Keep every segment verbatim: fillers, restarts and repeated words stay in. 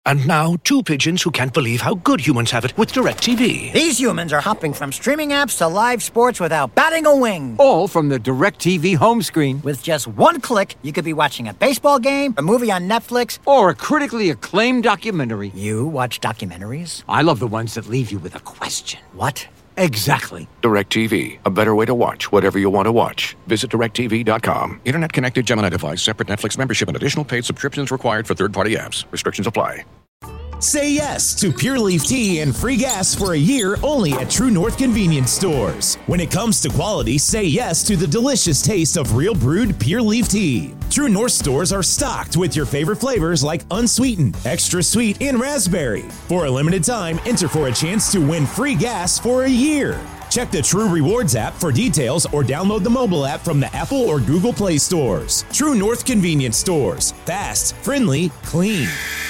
And now, two pigeons who can't believe how good humans have it with DirecTV. These humans are hopping from streaming apps to live sports without batting a wing. All from the DirecTV home screen. With just one click, you could be watching a baseball game, a movie on Netflix, or a critically acclaimed documentary. You watch documentaries? I love the ones that leave you with a question. What? Exactly. DirecTV, a better way to watch whatever you want to watch. Visit direct T V dot com. Internet connected Gemini device, separate Netflix membership, and additional paid subscriptions required for third-party apps. Restrictions apply. Say yes to Pure Leaf Tea and free gas for a year only at True North Convenience Stores. When it comes to quality, say yes to the delicious taste of real brewed Pure Leaf Tea. True North stores are stocked with your favorite flavors like unsweetened, extra sweet, and raspberry. For a limited time, enter for a chance to win free gas for a year. Check the True Rewards app for details or download the mobile app from the Apple or Google Play stores. True North Convenience Stores. Fast, friendly, clean.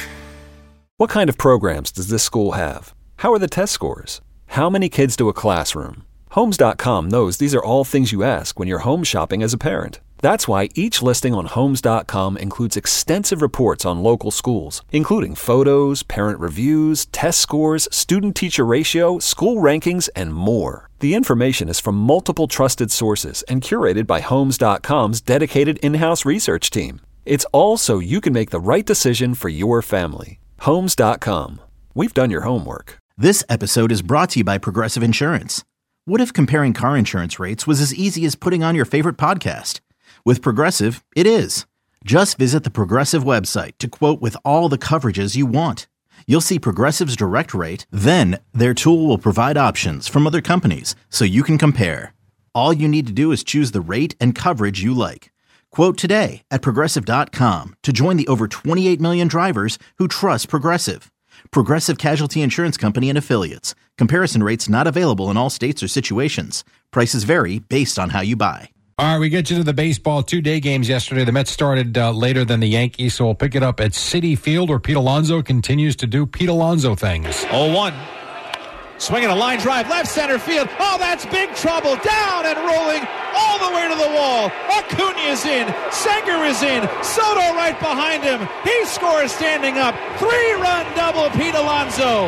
What kind of programs does this school have? How are the test scores? How many kids do a classroom? Homes dot com knows these are all things you ask when you're home shopping as a parent. That's why each listing on Homes dot com includes extensive reports on local schools, including photos, parent reviews, test scores, student-teacher ratio, school rankings, and more. The information is from multiple trusted sources and curated by Homes dot com's dedicated in-house research team. It's all so you can make the right decision for your family. Homes dot com. We've done your homework. This episode is brought to you by Progressive Insurance. What if comparing car insurance rates was as easy as putting on your favorite podcast? With Progressive, it is. Just visit the Progressive website to quote with all the coverages you want. You'll see Progressive's direct rate, then their tool will provide options from other companies so you can compare. All you need to do is choose the rate and coverage you like. Quote today at Progressive dot com to join the over twenty-eight million drivers who trust Progressive. Progressive Casualty Insurance Company and Affiliates. Comparison rates not available in all states or situations. Prices vary based on how you buy. All right, we get you to the baseball two-day games yesterday. The Mets started uh, later than the Yankees, so we'll pick it up at Citi Field, where Pete Alonso continues to do Pete Alonso things. oh one. Swinging a line drive, left center field. Oh, that's big trouble. Down and rolling all the way to the wall. Acuna is in. Senger is in. Soto right behind him. He scores standing up. Three-run double, Pete Alonso.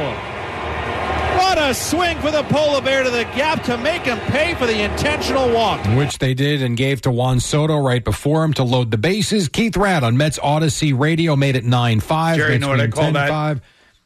What a swing for the Polar Bear to the gap to make him pay for the intentional walk. Which they did and gave to Juan Soto right before him to load the bases. Keith Radd on Mets Odyssey Radio made it nine five. Jerry, you know what I call that? five.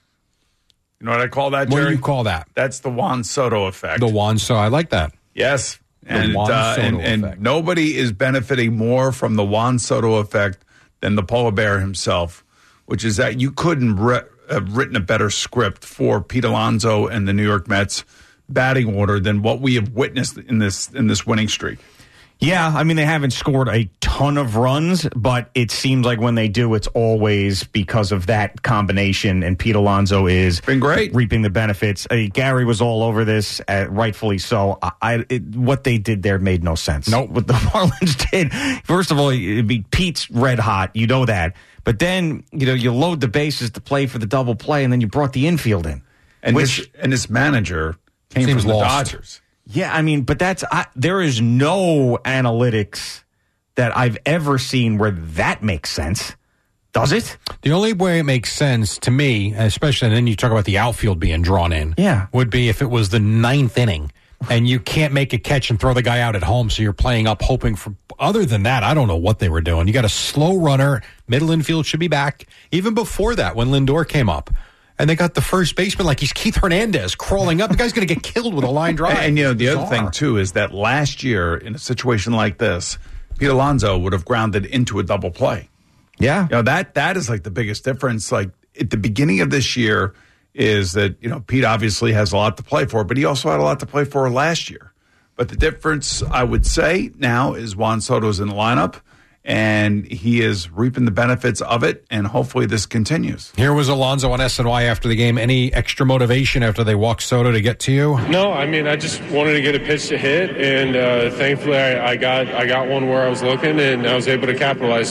You know what I call that, Jerry? What do you call that? That's the Juan Soto effect. The Juan Soto. I like that. Yes. The and, Juan uh, Soto and, and effect. nobody is benefiting more from the Juan Soto effect than the Polar Bear himself, which is that you couldn't re- have written a better script for Pete Alonso and the New York Mets batting order than what we have witnessed in this in this winning streak. Yeah, I mean, they haven't scored a ton of runs, but it seems like when they do, it's always because of that combination, and Pete Alonso is been great, reaping the benefits. Uh, Gary was all over this, uh, rightfully so. I, I it, what they did there made no sense. Nope. What the Marlins did, first of all, it'd be Pete's red hot, you know that. But then, you know, you load the bases to play for the double play, and then you brought the infield in. And, which, this, and this manager came Seems from the lost. Dodgers. Yeah, I mean, but that's I, there is no analytics that I've ever seen where that makes sense. Does it? The only way it makes sense to me, especially, and then you talk about the outfield being drawn in, yeah, would be if it was the ninth inning and you can't make a catch and throw the guy out at home, so you're playing up hoping for. Other than that, I don't know what they were doing. You got a slow runner, middle infield should be back. Even before that, when Lindor came up. And they got the first baseman like he's Keith Hernandez crawling up. The guy's going to get killed with a line drive. And, and you know, the Bizarre. other thing, too, is that last year, in a situation like this, Pete Alonso would have grounded into a double play. Yeah. You know, that that is like the biggest difference. Like at the beginning of this year is that, you know, Pete obviously has a lot to play for, but he also had a lot to play for last year. But the difference, I would say, now is Juan Soto's in the lineup. And he is reaping the benefits of it, and hopefully this continues. Here was Alonso on S N Y after the game. Any extra motivation after they walked Soto to get to you? No, I mean, I just wanted to get a pitch to hit, and uh, thankfully I, I got I got one where I was looking, and I was able to capitalize.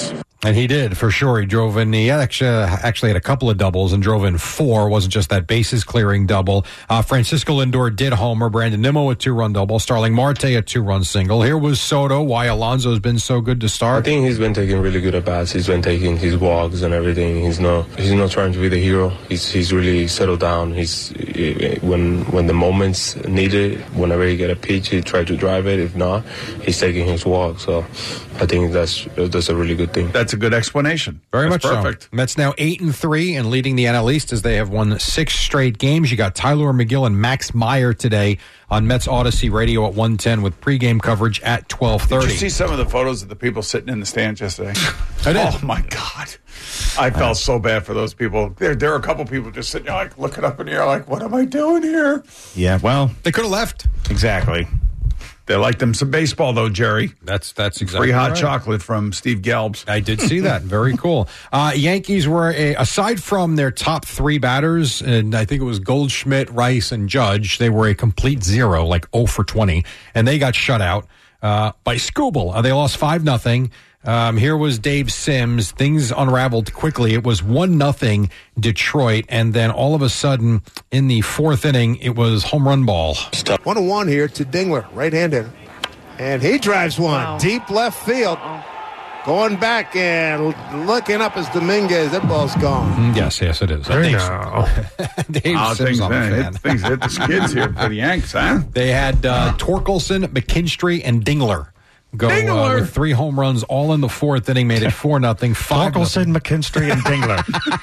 And he did, for sure. He drove in, he actually, actually had a couple of doubles and drove in four. It wasn't just that bases clearing double. Uh, Francisco Lindor did homer. Brandon Nimmo a two-run double. Starling Marte a two-run single. Here was Soto. Why Alonso's been so good to start? I think he's been taking really good at-bats. He's been taking his walks and everything. He's not he's not trying to be the hero. He's he's really settled down. He's when when the moment's needed, whenever he get a pitch, he try to drive it. If not, he's taking his walk. So I think that's that's a really good thing. That's a good explanation. Very That's much perfect. so. Mets now eight and three and leading the N L East as they have won six straight games. You got Tyler McGill and Max Meyer today on Mets Odyssey Radio at one ten with pregame coverage at twelve thirty. Did you see some of the photos of the people sitting in the stands yesterday? I did. Oh my God, I felt so bad for those people. There, there are a couple people just sitting there, like looking up in the air, like, "What am I doing here?" Yeah, well, they could have left. Exactly. They like them some baseball, though, Jerry. That's that's exactly free hot right. chocolate from Steve Gelbs. I did see that. Very cool. Uh, Yankees were, a, aside from their top three batters, and I think it was Goldschmidt, Rice, and Judge, they were a complete zero, like oh for twenty, and they got shut out uh, by Skubal. Uh, they lost five nothing. Um, here was Dave Sims. Things unraveled quickly. It was one nothing Detroit, and then all of a sudden, in the fourth inning, it was home run ball. One and one here to Dingler, right-handed, and he drives one Wow. deep left field. Going back and looking up as Dominguez. That ball's gone. Mm, Yes, yes, it is. Very Dave, nice. Dave Oh, Sims things, on the man, fan. hit, things hit the skids here for the Yanks, huh? They had uh, Torkelson, McKinstry, and Dingler go uh, Dingler! with three home runs, all in the fourth inning, made it four nothing. Five Torkelson, McKinstry, and Dingler.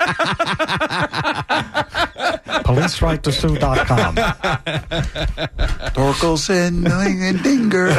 police right to sue dot com. Torkelson and Dinger.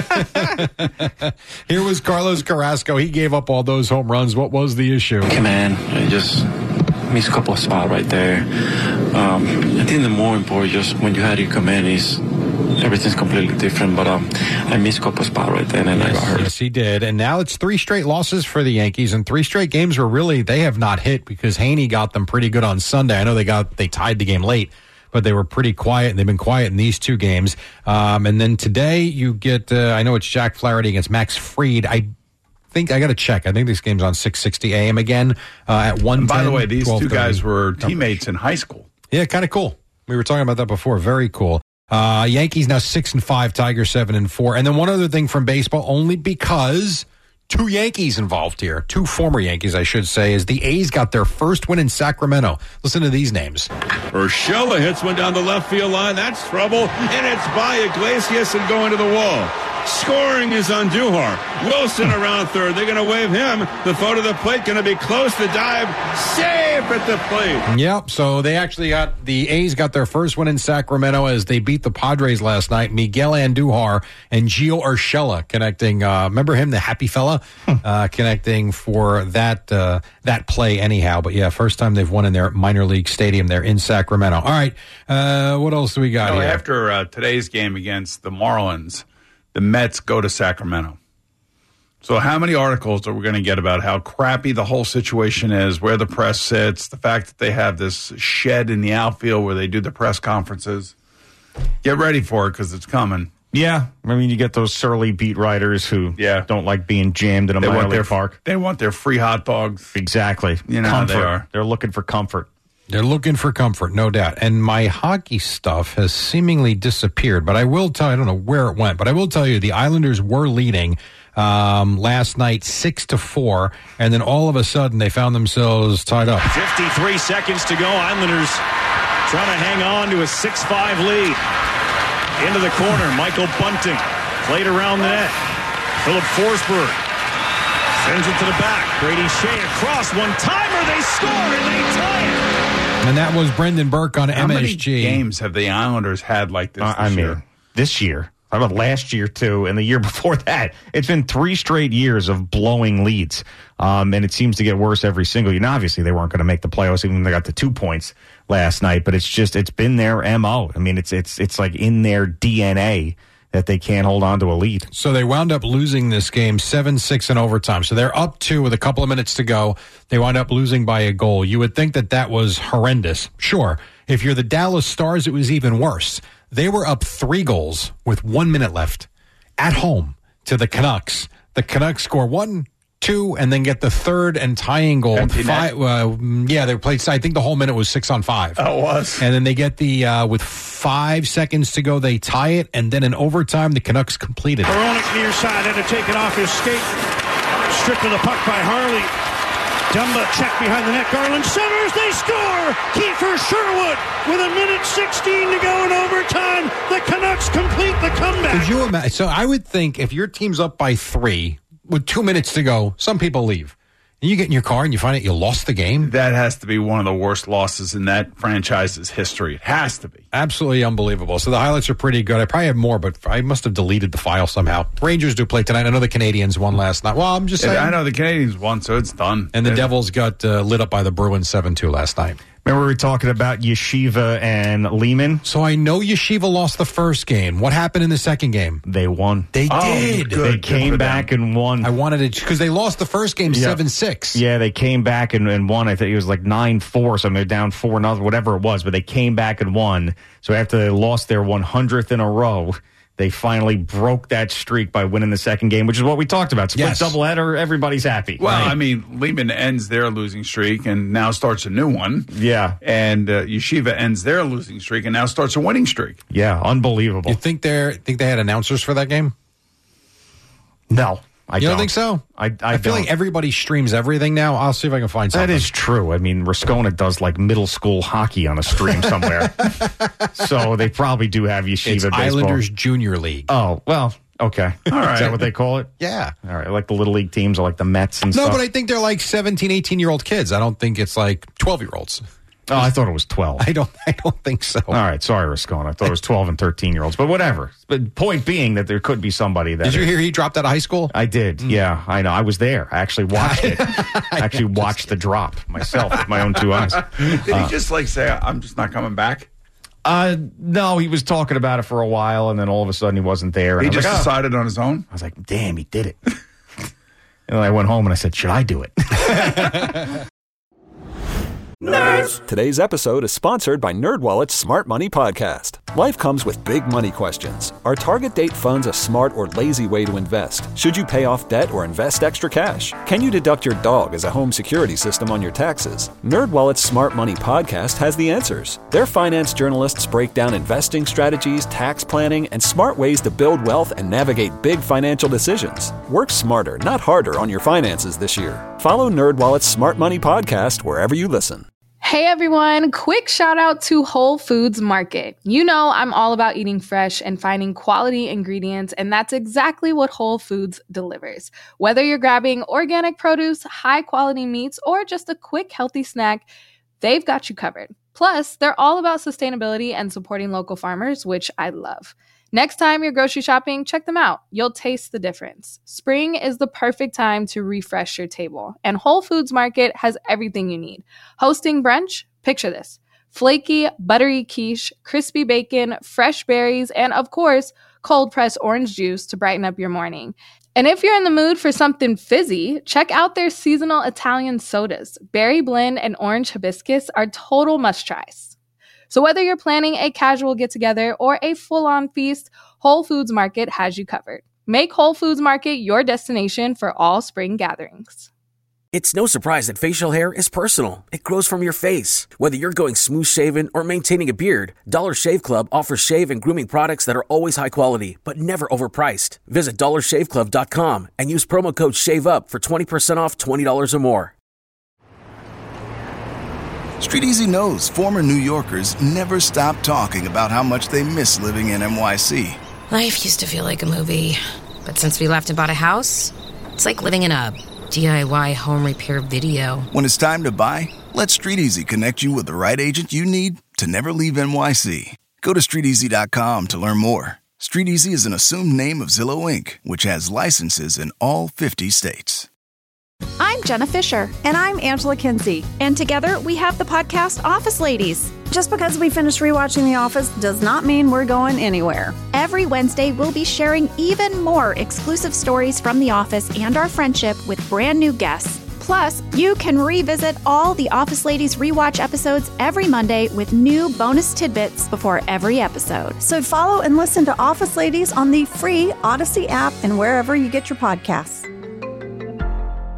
Here was Carlos Carrasco. He gave up all those home runs. What was the issue? Okay, man, I just missed a couple of spots right there. Um, I think the more important, just when you had your command, is everything's completely different. But um, I missed a couple of spots right there, and I got hurt. Yes, he did. And now it's three straight losses for the Yankees, and three straight games where really they have not hit because Haney got them pretty good on Sunday. I know they got they tied the game late, but they were pretty quiet, and they've been quiet in these two games. Um, and then today you get, uh, I know it's Jack Flaherty against Max Fried. I think I got to check. I think this game's on six sixty A M again uh, at one ten. By the way, these two guys were teammates in high school. Yeah, kind of cool. We were talking about that before. Very cool. Uh, Yankees now six and five, Tigers seven and four. And then one other thing from baseball, only because two Yankees involved here, two former Yankees, I should say, is the A's got their first win in Sacramento. Listen to these names. Urshela hits one down the left field line. That's trouble. And it's by Iglesias and going to the wall. Scoring is on Duhar. Wilson around third. They're going to wave him. The throw to the plate going to be close. The dive. Safe at the plate. Yep. So they actually got the A's got their first win in Sacramento as they beat the Padres last night. Miguel Andujar and Gio Urshela connecting. Uh, remember him, the happy fella, uh, connecting for that uh, that play anyhow. But yeah, first time they've won in their minor league stadium there in Sacramento. All right. Uh, what else do we got You know, here? after uh, today's game against the Marlins, the Mets go to Sacramento. So how many articles are we going to get about how crappy the whole situation is, where the press sits, the fact that they have this shed in the outfield where they do the press conferences? Get ready for it because it's coming. Yeah, I mean, you get those surly beat writers who yeah. don't like being jammed in a They minor want league their park. They want their free hot dogs. Exactly. You know how comfort. they are. They're looking for comfort. They're looking for comfort, no doubt. And my hockey stuff has seemingly disappeared, but I will tell you, I don't know where it went, but I will tell you the Islanders were leading um, last night six to four, and then all of a sudden they found themselves tied up. fifty-three seconds to go. Islanders trying to hang on to a six five lead. Into the corner, Michael Bunting played around the net. Philip Forsberg sends it to the back. Brady Shea across, one-timer, they score and they tie it. And that was Brendan Burke on How M S many G. games have the Islanders had like this Uh, this I mean, year? this year. How about last year, too, and the year before that? It's been three straight years of blowing leads, um, and it seems to get worse every single year. Now, obviously, they weren't going to make the playoffs, even when they got the two points last night, but it's just, it's been their M O. I mean, it's it's it's like in their D N A that they can't hold on to a lead. So they wound up losing this game seven six in overtime. So they're up two with a couple of minutes to go. They wound up losing by a goal. You would think that that was horrendous. Sure. If you're the Dallas Stars, it was even worse. They were up three goals with one minute left at home to the Canucks. The Canucks score one, two, and then get the third and tying goal. Empty Five, uh, yeah, they played. I think the whole minute was six on five. Oh, it was. And then they get the uh, with five seconds to go, they tie it, and then in overtime, the Canucks completed it. Hronek near side had to take it off his skate. Stripped of the puck by Harley. Dumba check behind the net. Garland centers. They score. Kiefer Sherwood with a minute sixteen to go in overtime. The Canucks complete the comeback. Could you imagine? So I would think if your team's up by three with two minutes to go, some people leave. And you get in your car and you find out you lost the game. That has to be one of the worst losses in that franchise's history. It has to be. Absolutely unbelievable. So the highlights are pretty good. I probably have more, but I must have deleted the file somehow. Rangers do play tonight. I know the Canadians won last night. Well, I'm just saying. Yeah, I know the Canadians won, so it's done. And the yeah. Devils got uh, lit up by the Bruins seven two last night. Remember we were talking about Yeshiva and Lehman? So I know Yeshiva lost the first game. What happened in the second game? They won. They oh, did. Good. They came back them. and won. I wanted to, because they lost the first game yeah. seven six. Yeah, they came back and, and won. I think it was like nine four, so they're down four nothing, whatever it was, but they came back and won. So after they lost their one hundredth in a row, they finally broke that streak by winning the second game, which is what we talked about. Split yes. doubleheader, everybody's happy. Well, right? I mean, Lehman ends their losing streak and now starts a new one. Yeah. And uh, Yeshiva ends their losing streak and now starts a winning streak. Yeah, unbelievable. You think they think they had announcers for that game? No. I you don't. don't think so? I, I, I feel don't. like everybody streams everything now. I'll see if I can find something. That is true. I mean, Rascona does like middle school hockey on a stream somewhere. So they probably do have Yeshiva it's baseball. Islanders Junior League. Oh, well, okay. All right. Is that what they call it? Yeah. All right. Like the Little League teams are like the Mets and no, stuff. but I think they're like seventeen, eighteen-year-old kids. I don't think it's like twelve-year-olds. Oh, I thought it was twelve. I don't I don't think so. All right. Sorry, Rascona. I thought it was twelve and thirteen-year-olds. But whatever. But point being that there could be somebody that... Did you hear he dropped out of high school? I did. Mm. Yeah, I know. I was there. I actually watched it. I actually watched the drop myself with my own two eyes. Did uh, he just like say, I'm just not coming back? Uh, no, he was talking about it for a while, and then all of a sudden he wasn't there. And He I was just like, oh. decided on his own? I was like, damn, he did it. And then I went home and I said, should I do it? Nerds! Today's episode is sponsored by NerdWallet's Smart Money Podcast. Life comes with big money questions. Are target date funds a smart or lazy way to invest? Should you pay off debt or invest extra cash? Can you deduct your dog as a home security system on your taxes? NerdWallet's Smart Money Podcast has the answers. Their finance journalists break down investing strategies, tax planning, and smart ways to build wealth and navigate big financial decisions. Work smarter, not harder on your finances this year. Follow NerdWallet's Smart Money Podcast wherever you listen. Hey everyone, quick shout out to Whole Foods Market. You know I'm all about eating fresh and finding quality ingredients, and that's exactly what Whole Foods delivers. Whether you're grabbing organic produce, high quality meats, or just a quick healthy snack, they've got you covered. Plus, they're all about sustainability and supporting local farmers, which I love. Next time you're grocery shopping, check them out. You'll taste the difference. Spring is the perfect time to refresh your table, and Whole Foods Market has everything you need. Hosting brunch? Picture this. Flaky, buttery quiche, crispy bacon, fresh berries, and of course, cold-pressed orange juice to brighten up your morning. And if you're in the mood for something fizzy, check out their seasonal Italian sodas. Berry blend and orange hibiscus are total must-tries. So whether you're planning a casual get-together or a full-on feast, Whole Foods Market has you covered. Make Whole Foods Market your destination for all spring gatherings. It's no surprise that facial hair is personal. It grows from your face. Whether you're going smooth-shaven or maintaining a beard, Dollar Shave Club offers shave and grooming products that are always high quality, but never overpriced. Visit dollar shave club dot com and use promo code SHAVEUP for twenty percent off twenty dollars or more. Street Easy knows former New Yorkers never stop talking about how much they miss living in N Y C. Life used to feel like a movie, but since we left and bought a house, it's like living in a D I Y home repair video. When it's time to buy, let Street Easy connect you with the right agent you need to never leave N Y C. Go to street easy dot com to learn more. Street Easy is an assumed name of Zillow Incorporated, which has licenses in all fifty states. I'm Jenna Fisher. And I'm Angela Kinsey. And together we have the podcast Office Ladies. Just because we finished rewatching The Office does not mean we're going anywhere. Every Wednesday, we'll be sharing even more exclusive stories from The Office and our friendship with brand new guests. Plus, you can revisit all the Office Ladies rewatch episodes every Monday with new bonus tidbits before every episode. So follow and listen to Office Ladies on the free Odyssey app and wherever you get your podcasts.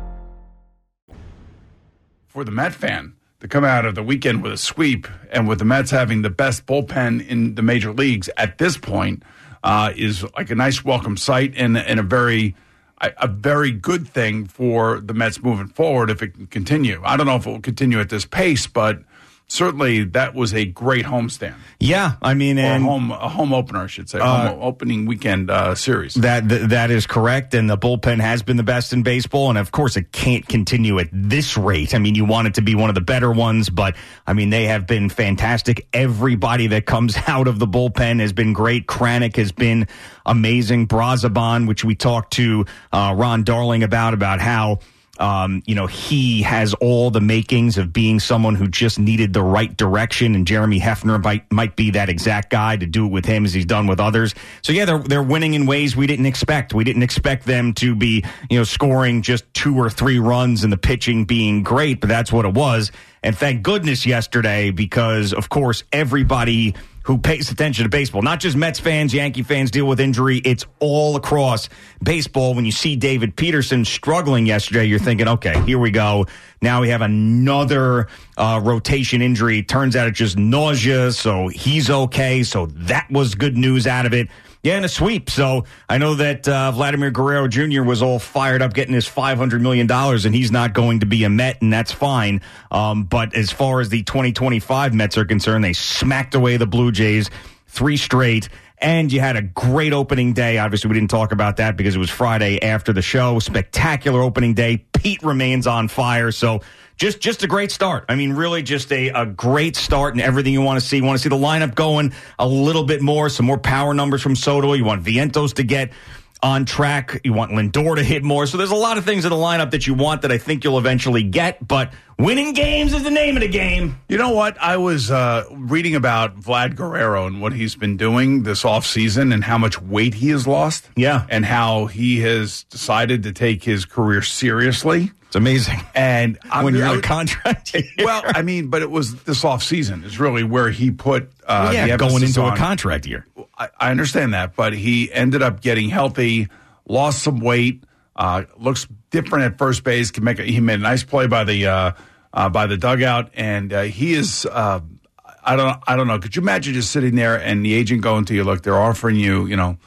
for the Met fan to come out of the weekend with a sweep, and with the Mets having the best bullpen in the major leagues at this point, uh, is like a nice welcome sight and, and a very a very good thing for the Mets moving forward if it can continue. I don't know if it will continue at this pace, but certainly that was a great homestand. Yeah, I mean, or and, a home a home opener, I should say, uh, home opening weekend uh, series. That, that that is correct, and the bullpen has been the best in baseball, and of course it can't continue at this rate. I mean, you want it to be one of the better ones, but I mean, they have been fantastic. Everybody that comes out of the bullpen has been great. Kranick has been amazing. Brazaban, which we talked to uh, Ron Darling about, about how Um, you know, he has all the makings of being someone who just needed the right direction, and Jeremy Hefner might might be that exact guy to do it with him as he's done with others. So yeah, they're they're winning in ways we didn't expect. We didn't expect them to be, you know, scoring just two or three runs and the pitching being great, but that's what it was. And thank goodness yesterday, because of course everybody who pays attention to baseball, not just Mets fans, Yankee fans deal with injury. It's all across baseball. When you see David Peterson struggling yesterday, you're thinking, okay, here we go. Now we have another uh, rotation injury. Turns out it's just nausea, so he's okay. So that was good news out of it. Yeah, and a sweep. So I know that uh, Vladimir Guerrero Junior was all fired up getting his five hundred million dollars, and he's not going to be a Met, and that's fine. Um, but as far as the twenty twenty-five Mets are concerned, they smacked away the Blue Jays three straight. And you had a great opening day. Obviously, we didn't talk about that because it was Friday after the show. Spectacular opening day. Pete remains on fire. So just just a great start. I mean, really just a, a great start and everything you want to see. You want to see the lineup going a little bit more, some more power numbers from Soto. You want Vientos to get on track. You want Lindor to hit more. So there's a lot of things in the lineup that you want that I think you'll eventually get. But winning games is the name of the game. You know what? I was uh, reading about Vlad Guerrero and what he's been doing this offseason and how much weight he has lost. Yeah. And how he has decided to take his career seriously. It's amazing. And I'm, when you're I, on contract. Well, I mean, but it was this offseason is really where he put uh, well, yeah, the going into on, a contract year. I, I understand that, but he ended up getting healthy, lost some weight, uh, looks different at first base. Can make a, he made a nice play by the uh, uh, by the dugout, and uh, he is. Uh, I don't. I don't know. Could you imagine just sitting there and the agent going to you? Look, they're offering you, you know,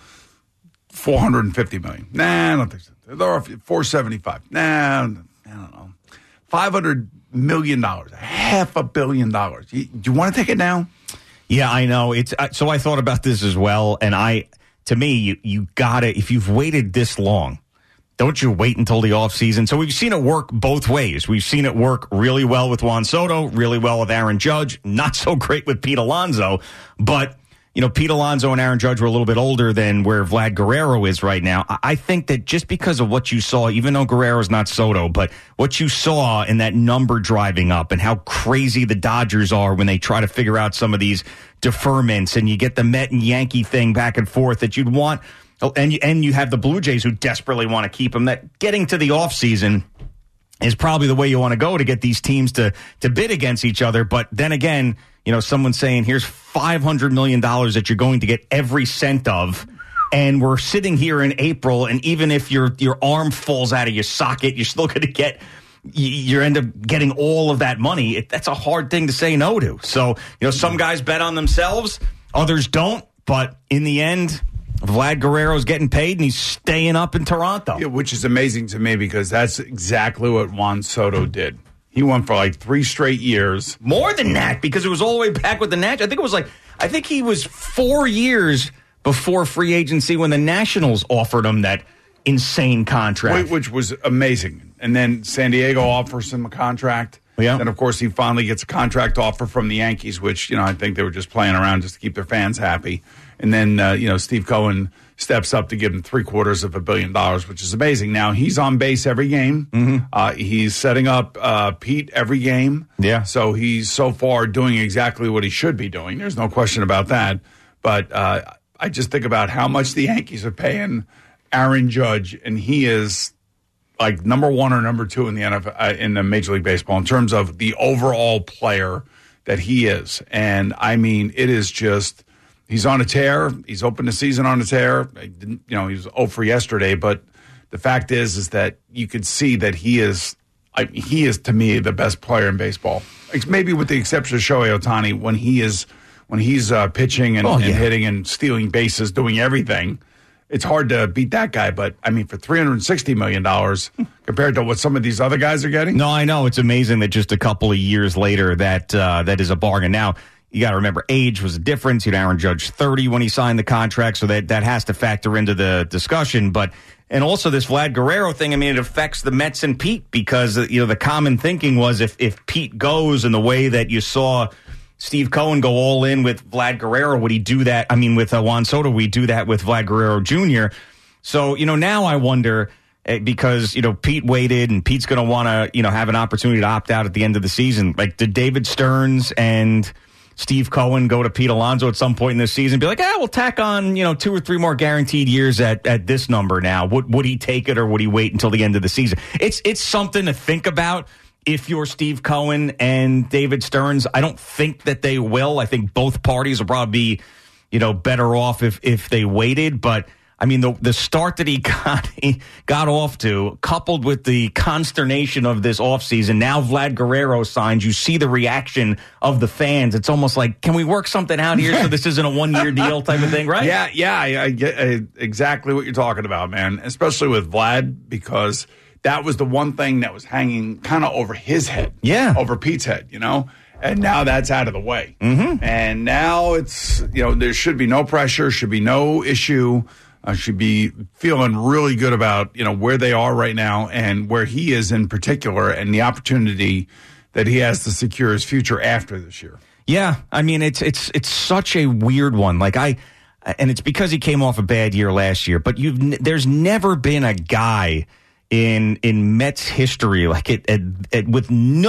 four hundred and fifty million. Nah, I don't think so. They're offering four seventy five. Nah, I don't know. five hundred million dollars, half a billion dollars. You, do you want to take it now? Yeah, I know. It's uh, so I thought about this as well, and I, to me, you you gotta, if you've waited this long, don't you wait until the offseason? So we've seen it work both ways. We've seen it work really well with Juan Soto, really well with Aaron Judge, not so great with Pete Alonso, but you know, Pete Alonso and Aaron Judge were a little bit older than where Vlad Guerrero is right now. I think that just because of what you saw, even though Guerrero's not Soto, but what you saw in that number driving up and how crazy the Dodgers are when they try to figure out some of these deferments, and you get the Met and Yankee thing back and forth that you'd want, and you, and you have the Blue Jays who desperately want to keep him, that getting to the offseason is probably the way you want to go to get these teams to to bid against each other. But then again, you know, someone's saying, here's five hundred million dollars that you're going to get every cent of. And we're sitting here in April, and even if your your arm falls out of your socket, you're still going to get, you, you end up getting all of that money. It, that's a hard thing to say no to. So, you know, some guys bet on themselves, others don't. But in the end, Vlad Guerrero's getting paid, and he's staying up in Toronto. Yeah, which is amazing to me because that's exactly what Juan Soto did. He won for like three straight years. More than that, because it was all the way back with the Nationals. I think it was like, I think he was four years before free agency when the Nationals offered him that insane contract. Which was amazing. And then San Diego offers him a contract. Yeah. Then, of course, he finally gets a contract offer from the Yankees, which, you know, I think they were just playing around just to keep their fans happy. And then, uh, you know, Steve Cohen steps up to give him three quarters of a billion dollars, which is amazing. Now, he's on base every game. Mm-hmm. Uh, he's setting up uh, Pete every game. Yeah. So he's so far doing exactly what he should be doing. There's no question about that. But uh, I just think about how much the Yankees are paying Aaron Judge, and he is like number one or number two in the N F L, uh, in the Major League Baseball in terms of the overall player that he is. And I mean, it is just, he's on a tear. He's opened the season on a tear. I didn't, you know, he was oh for yesterday, but the fact is, is that you could see that he is I, he is, to me, the best player in baseball. Maybe with the exception of Shohei Ohtani, when he is when he's uh, pitching and, Oh, yeah. and hitting and stealing bases, doing everything, it's hard to beat that guy. But, I mean, for three hundred sixty million dollars compared to what some of these other guys are getting. No, I know. It's amazing that just a couple of years later that uh, that is a bargain. Now, you got to remember, age was a difference. You had Aaron Judge thirty when he signed the contract, so that, that has to factor into the discussion. But and also this Vlad Guerrero thing, I mean, it affects the Mets and Pete because, you know, the common thinking was if, if Pete goes in the way that you saw Steve Cohen go all in with Vlad Guerrero, would he do that? I mean, with uh, Juan Soto, would he do that with Vlad Guerrero Junior? So, you know, now I wonder, uh, because, you know, Pete waited and Pete's going to want to, you know, have an opportunity to opt out at the end of the season. Like, did David Stearns and Steve Cohen go to Pete Alonso at some point in this season and be like, ah, we'll tack on, you know, two or three more guaranteed years at, at this number now? Would, would he take it or would he wait until the end of the season? It's, it's something to think about. If you're Steve Cohen and David Stearns, I don't think that they will. I think both parties will probably be, you know, better off if if they waited. But I mean, the the start that he got he got off to, coupled with the consternation of this offseason, now Vlad Guerrero signs. You see the reaction of the fans. It's almost like, can we work something out here so this isn't a one year deal type of thing, right? Yeah, yeah, I, I get uh, exactly what you're talking about, man. Especially with Vlad, because that was the one thing that was hanging kind of over his head. Yeah. Over Pete's head, you know? And now that's out of the way. Mm-hmm. And now it's, you know, there should be no pressure, should be no issue. Uh, should be feeling really good about, you know, where they are right now and where he is in particular and the opportunity that he has to secure his future after this year. Yeah. I mean, it's it's it's such a weird one. Like, I, and it's because he came off a bad year last year, but you've there's never been a guy in in Mets history, like it, it, it with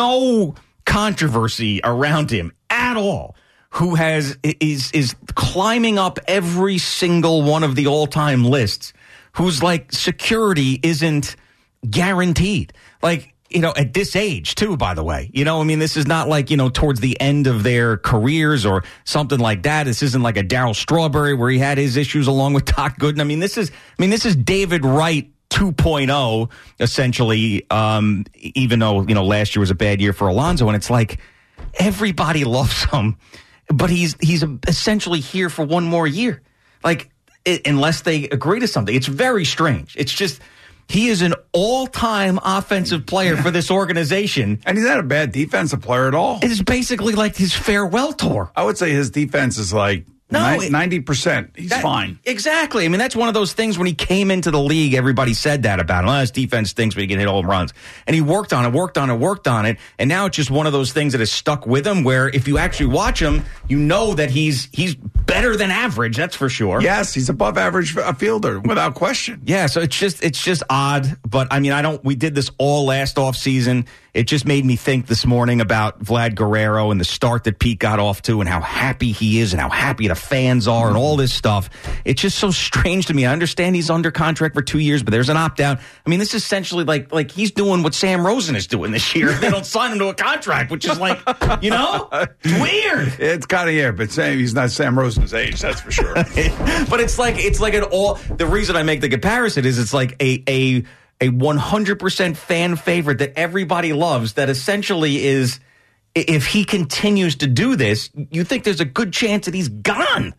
no controversy around him at all, who has is is climbing up every single one of the all-time lists, whose like security isn't guaranteed. Like, you know, at this age too, by the way, you know, I mean, this is not like, you know, towards the end of their careers or something like that. This isn't like a Darryl Strawberry where he had his issues along with Doc Gooden. I mean, this is, I mean, this is David Wright two point oh, essentially, um, even though, you know, last year was a bad year for Alonso. And it's like, everybody loves him, but he's he's essentially here for one more year. Like, it, unless they agree to something. It's very strange. It's just, he is an all-time offensive player for this organization. And he's not a bad defensive player at all. It's basically like his farewell tour. I would say his defense is like No, ni- ninety percent. He's that, fine. Exactly. I mean, that's one of those things when he came into the league, everybody said that about him. Oh, his defense stinks, but he can hit home runs. And he worked on it, worked on it, worked on it. And now it's just one of those things that has stuck with him where if you actually watch him, you know that he's he's better than average, that's for sure. Yes, he's above average fielder, without question. Yeah, so it's just it's just odd. But, I mean, I don't. we did this all last offseason. It just made me think this morning about Vlad Guerrero and the start that Pete got off to and how happy he is and how happy the fans are and all this stuff. It's just so strange to me. I understand he's under contract for two years, but there's an opt-out. I mean, this is essentially like like he's doing what Sam Rosen is doing this year. They don't sign him to a contract, which is like, you know, it's weird. It's kind of weird, but Sam, he's not Sam Rosen's age, that's for sure. But it's like it's like an all. The reason I make the comparison is it's like a a. a one hundred percent fan favorite that everybody loves that essentially is, if he continues to do this, you think there's a good chance that he's gone.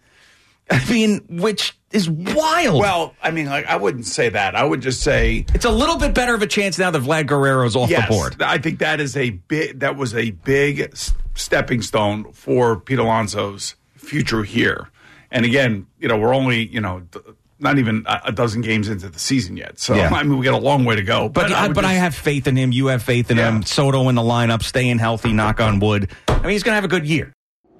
I mean, which is wild. Well, I mean, like, I wouldn't say that. I would just say it's a little bit better of a chance now that Vlad Guerrero's off yes, the board. I think that is a big, that was a big stepping stone for Pete Alonso's future here. And again, you know, we're only, you know, not even a dozen games into the season yet. So, yeah. I mean, we got a long way to go. But, but, I, but just, I have faith in him. You have faith in yeah. him. Soto in the lineup, staying healthy, knock on wood. I mean, he's going to have a good year.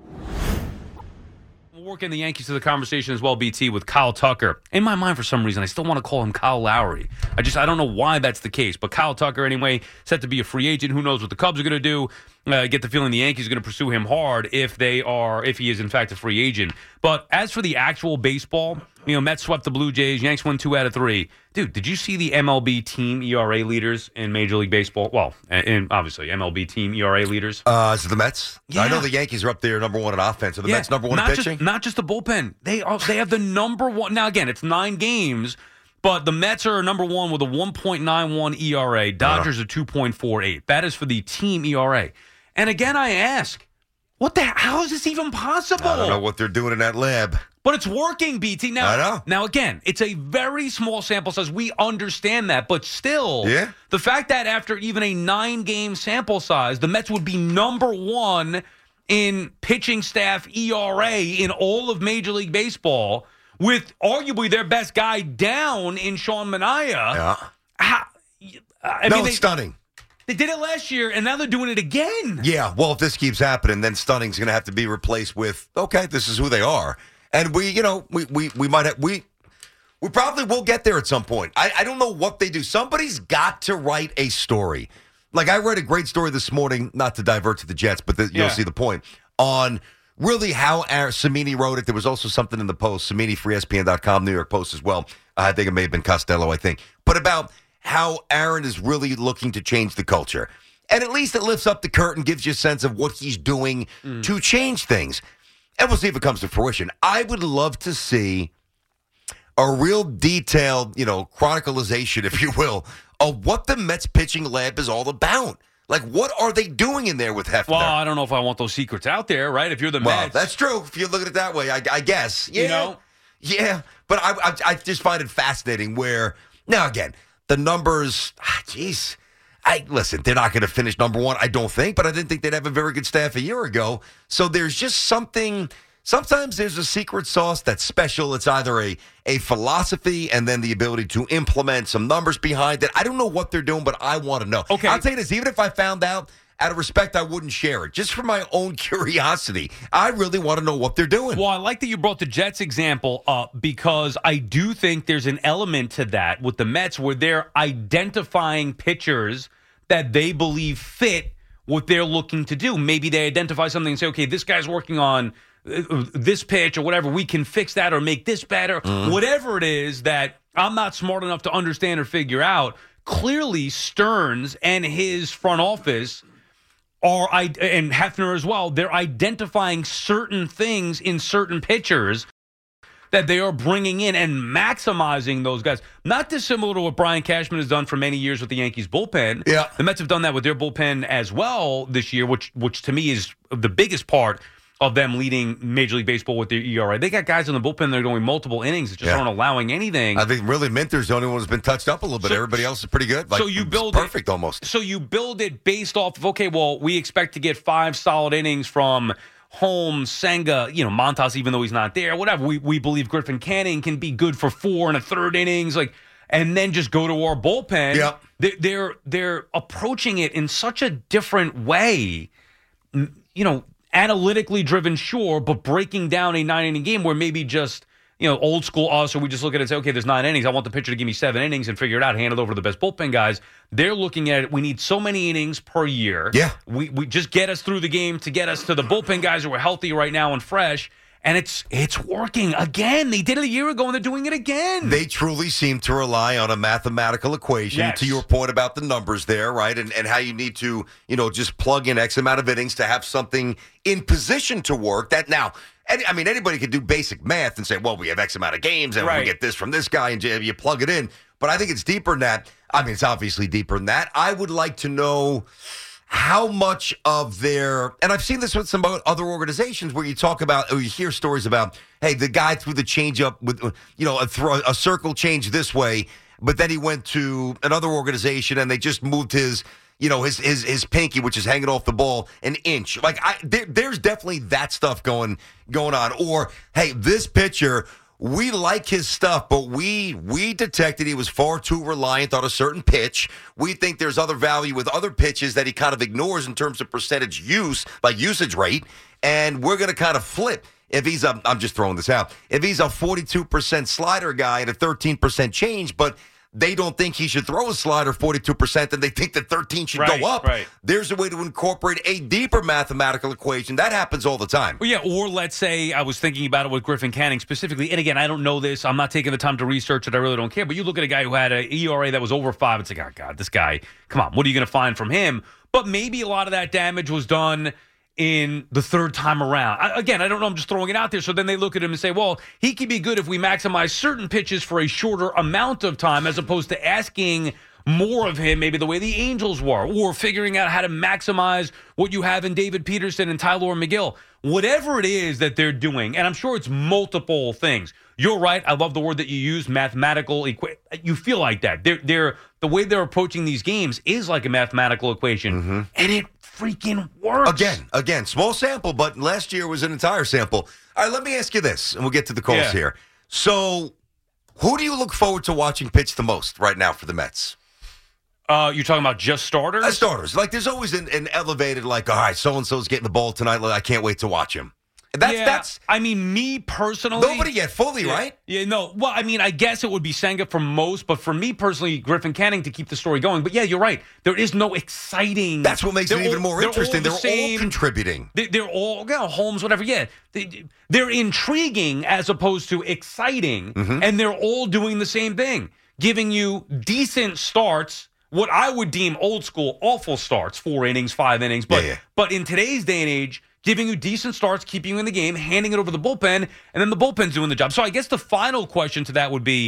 We'll work in the Yankees to the conversation as well, B T, with Kyle Tucker. In my mind, for some reason, I still want to call him Kyle Lowry. I just, I don't know why that's the case. But Kyle Tucker, anyway, set to be a free agent. Who knows what the Cubs are going to do. Uh, get the feeling the Yankees are going to pursue him hard if they are, if he is in fact a free agent. But as for the actual baseball, you know, Mets swept the Blue Jays. Yanks won two out of three. Dude, did you see the M L B team E R A leaders in Major League Baseball? Well, and obviously M L B team E R A leaders. Uh, is it the Mets? Yeah. I know the Yankees are up there number one in offense. Are the yeah. Mets number one not in pitching? Just, not just the bullpen. They are. They have the number one. Now again, it's nine games. But the Mets are number one with a one point nine one E R A. Dodgers are two point four eight. That is for the team E R A. And again, I ask, what the? How is this even possible? I don't know what they're doing in that lab. But it's working, B T. Now, I know. Now, again, it's a very small sample size. We understand that. But still, yeah. the fact that after even a nine-game sample size, the Mets would be number one in pitching staff E R A in all of Major League Baseball, with arguably their best guy down in Sean Manaea. Yeah. How, I no, mean, they, it's stunning. They did it last year, and now they're doing it again. Yeah, well, if this keeps happening, then Stunning's going to have to be replaced with, okay, this is who they are. And we, you know, we we, we might have, we we probably will get there at some point. I, I don't know what they do. Somebody's got to write a story. Like, I read a great story this morning, not to divert to the Jets, but the, you'll Yeah. see the point, on really how Aaron, Samini wrote it. There was also something in the Post, Samini for E S P N dot com, New York Post as well. I think it may have been Costello, I think. But about how Aaron is really looking to change the culture. And at least it lifts up the curtain, gives you a sense of what he's doing Mm. to change things. And we'll see if it comes to fruition. I would love to see a real detailed, you know, chronicalization, if you will, of what the Mets pitching lab is all about. Like, what are they doing in there with Hefner? Well, I don't know if I want those secrets out there, right? If you're the Well, Mets. that's true. If you look at it that way, I, I guess. Yeah. You know? Yeah. But I, I, I just find it fascinating where, now again, the numbers, ah, geez. I, listen, they're not going to finish number one, I don't think, but I didn't think they'd have a very good staff a year ago. So there's just something, sometimes there's a secret sauce that's special. It's either a, a philosophy and then the ability to implement some numbers behind it. I don't know what they're doing, but I want to know. Okay. I'll tell you this, even if I found out, out of respect, I wouldn't share it. Just for my own curiosity. I really want to know what they're doing. Well, I like that you brought the Jets example up because I do think there's an element to that with the Mets where they're identifying pitchers that they believe fit what they're looking to do. Maybe they identify something and say, okay, this guy's working on this pitch or whatever. We can fix that or make this better. Mm-hmm. Whatever it is that I'm not smart enough to understand or figure out. Clearly, Stearns and his front office are, and Hefner as well, they're identifying certain things in certain pitchers that they are bringing in and maximizing those guys. Not dissimilar to what Brian Cashman has done for many years with the Yankees bullpen. Yeah. The Mets have done that with their bullpen as well this year, which which to me is the biggest part of them leading Major League Baseball with their E R A. They got guys in the bullpen that are going multiple innings that just Yeah. aren't allowing anything. I think really Minter's the only one who's been touched up a little bit. So- Everybody else is pretty good. Like, so you it's build perfect it, almost. So you build it based off of, okay, well, we expect to get five solid innings from Holmes, Senga, you know, Montas, even though he's not there, whatever. We we believe Griffin Canning can be good for four and a third innings, like, and then just go to our bullpen. Yep. They, they're they're approaching it in such a different way, you know, analytically driven, sure, but breaking down a nine inning game where maybe just, you know, old school us, or we just look at it and say, okay, there's nine innings. I want the pitcher to give me seven innings and figure it out, hand it over to the best bullpen guys. They're looking at it. We need so many innings per year. Yeah. We we just get us through the game to get us to the bullpen guys who are healthy right now and fresh. And it's it's working again. They did it a year ago, and they're doing it again. They truly seem to rely on a mathematical equation, Yes. to your point about the numbers there, right? And and how you need to, you know, just plug in X amount of innings to have something in position to work. That now, any, I mean, anybody could do basic math and say, well, we have X amount of games, and Right. we get this from this guy, and you plug it in. But I think it's deeper than that. I mean, it's obviously deeper than that. I would like to know how much of their, and I've seen this with some other organizations where you talk about, or you hear stories about, hey, the guy threw the change up with, you know, a, throw, a circle change this way, but then he went to another organization and they just moved his, you know, his his his pinky, which is hanging off the ball, an inch. Like, I there, there's definitely that stuff going going on. Or, hey, this pitcher, we like his stuff, but we we detected he was far too reliant on a certain pitch. We think there's other value with other pitches that he kind of ignores in terms of percentage use, like usage rate, and we're going to kind of flip. If he's a, I'm just throwing this out, if he's a forty-two percent slider guy and a thirteen percent change, but they don't think he should throw a slider forty-two percent, and they think that thirteen should Right, go up. right. There's a way to incorporate a deeper mathematical equation. That happens all the time. Well, yeah, or let's say I was thinking about it with Griffin Canning specifically, and again, I don't know this. I'm not taking the time to research it. I really don't care. But you look at a guy who had an E R A that was over five. It's like, oh, God, this guy, come on, what are you going to find from him? But maybe a lot of that damage was done in the third time around. I, again, I don't know. I'm just throwing it out there. So then they look at him and say, well, he could be good if we maximize certain pitches for a shorter amount of time as opposed to asking more of him, maybe the way the Angels were, or figuring out how to maximize what you have in David Peterson and Tyler McGill. Whatever it is that they're doing, and I'm sure it's multiple things. You're right. I love the word that you use, mathematical equa- You feel like that. They're, they're, the way they're approaching these games is like a mathematical equation, mm-hmm. and it freaking works. Again, again, small sample, but last year was an entire sample. All right, let me ask you this, and we'll get to the calls Yeah. here. So, who do you look forward to watching pitch the most right now for the Mets? Uh, you're talking about just starters? Uh, starters. Like, there's always an, an elevated, like, all right, so-and-so's getting the ball tonight. Like, I can't wait to watch him. That's, yeah, that's. I mean, me personally. Nobody yet fully, yeah, right? Yeah, no. Well, I mean, I guess it would be Senga for most, but for me personally, Griffin Canning to keep the story going. But yeah, you're right. There is no exciting. That's what makes it all, even more they're interesting. All the they're same, all contributing. They, they're all, you know, Holmes, whatever. Yeah. They, they're intriguing as opposed to exciting, Mm-hmm. and they're all doing the same thing, giving you decent starts. What I would deem old school, awful starts, four innings, five innings. But Yeah, yeah. but in today's day and age, giving you decent starts, keeping you in the game, handing it over the bullpen, and then the bullpen's doing the job. So I guess the final question to that would be,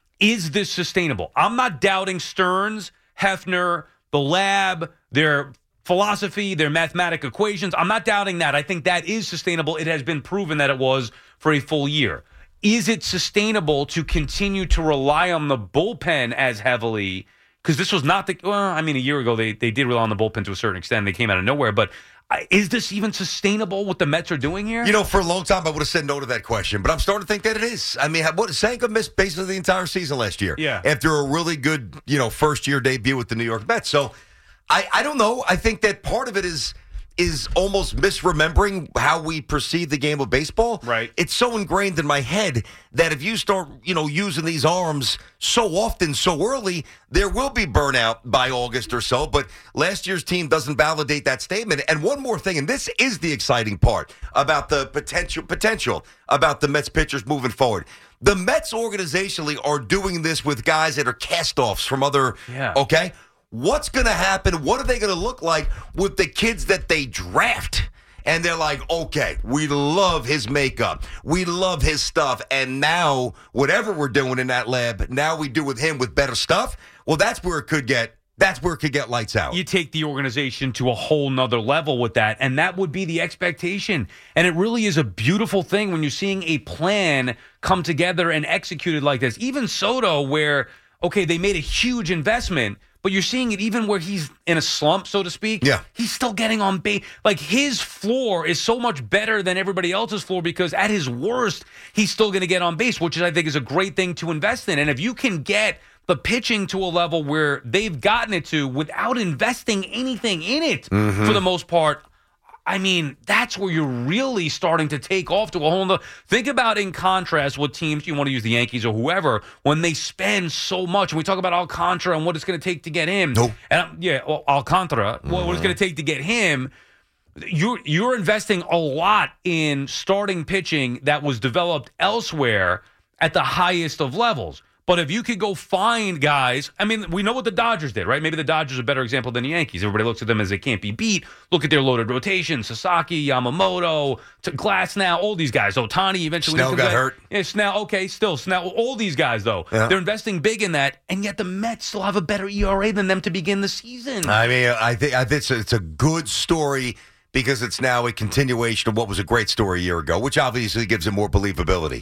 is this sustainable? I'm not doubting Stearns, Hefner, the lab, their philosophy, their mathematic equations. I'm not doubting that. I think that is sustainable. It has been proven that it was for a full year. Is it sustainable to continue to rely on the bullpen as heavily? Because this was not the, well, I mean, a year ago, they, they did rely on the bullpen to a certain extent. They came out of nowhere. But uh, is this even sustainable, what the Mets are doing here? You know, for a long time, I would have said no to that question, but I'm starting to think that it is. I mean, what Senga missed basically the entire season last year. Yeah. After a really good, you know, first-year debut with the New York Mets. So, I, I don't know. I think that part of it is is almost misremembering how we perceive the game of baseball. Right. It's so ingrained in my head that if you start, you know, using these arms so often, so early, there will be burnout by August or so. But last year's team doesn't validate that statement. And one more thing, and this is the exciting part about the potential potential about the Mets pitchers moving forward. The Mets organizationally are doing this with guys that are cast-offs from other, Yeah. okay? What's going to happen? What are they going to look like with the kids that they draft? And they're like, okay, we love his makeup. We love his stuff. And now, whatever we're doing in that lab, now we do with him with better stuff. Well, that's where it could get, that's where it could get lights out. You take the organization to a whole nother level with that, and that would be the expectation. And it really is a beautiful thing when you're seeing a plan come together and executed like this. Even Soto, where, okay, they made a huge investment, but you're seeing it even where he's in a slump, so to speak. Yeah. He's still getting on base. Like, his floor is so much better than everybody else's floor because at his worst, he's still going to get on base, which is, I think, is a great thing to invest in. And if you can get the pitching to a level where they've gotten it to without investing anything in it, Mhm. for the most part, I mean, that's where you're really starting to take off to a whole nother. Think about in contrast what teams, you want to use the Yankees or whoever, when they spend so much. And we talk about Alcantara and what it's going to take to get him. Nope. And, um, yeah, well, Alcantara, what, what it's going to take to get him. You're, you're investing a lot in starting pitching that was developed elsewhere at the highest of levels. But if you could go find guys, I mean, we know what the Dodgers did, right? Maybe the Dodgers are a better example than the Yankees. Everybody looks at them as they can't be beat. Look at their loaded rotation. Sasaki, Yamamoto, to Glass now, all these guys. Otani eventually. Snell got back. hurt. Yeah, Snell, okay, still. Snell, all these guys, though. Yeah. They're investing big in that, and yet the Mets still have a better E R A than them to begin the season. I mean, I think I think it's a, it's a good story because it's now a continuation of what was a great story a year ago, which obviously gives it more believability.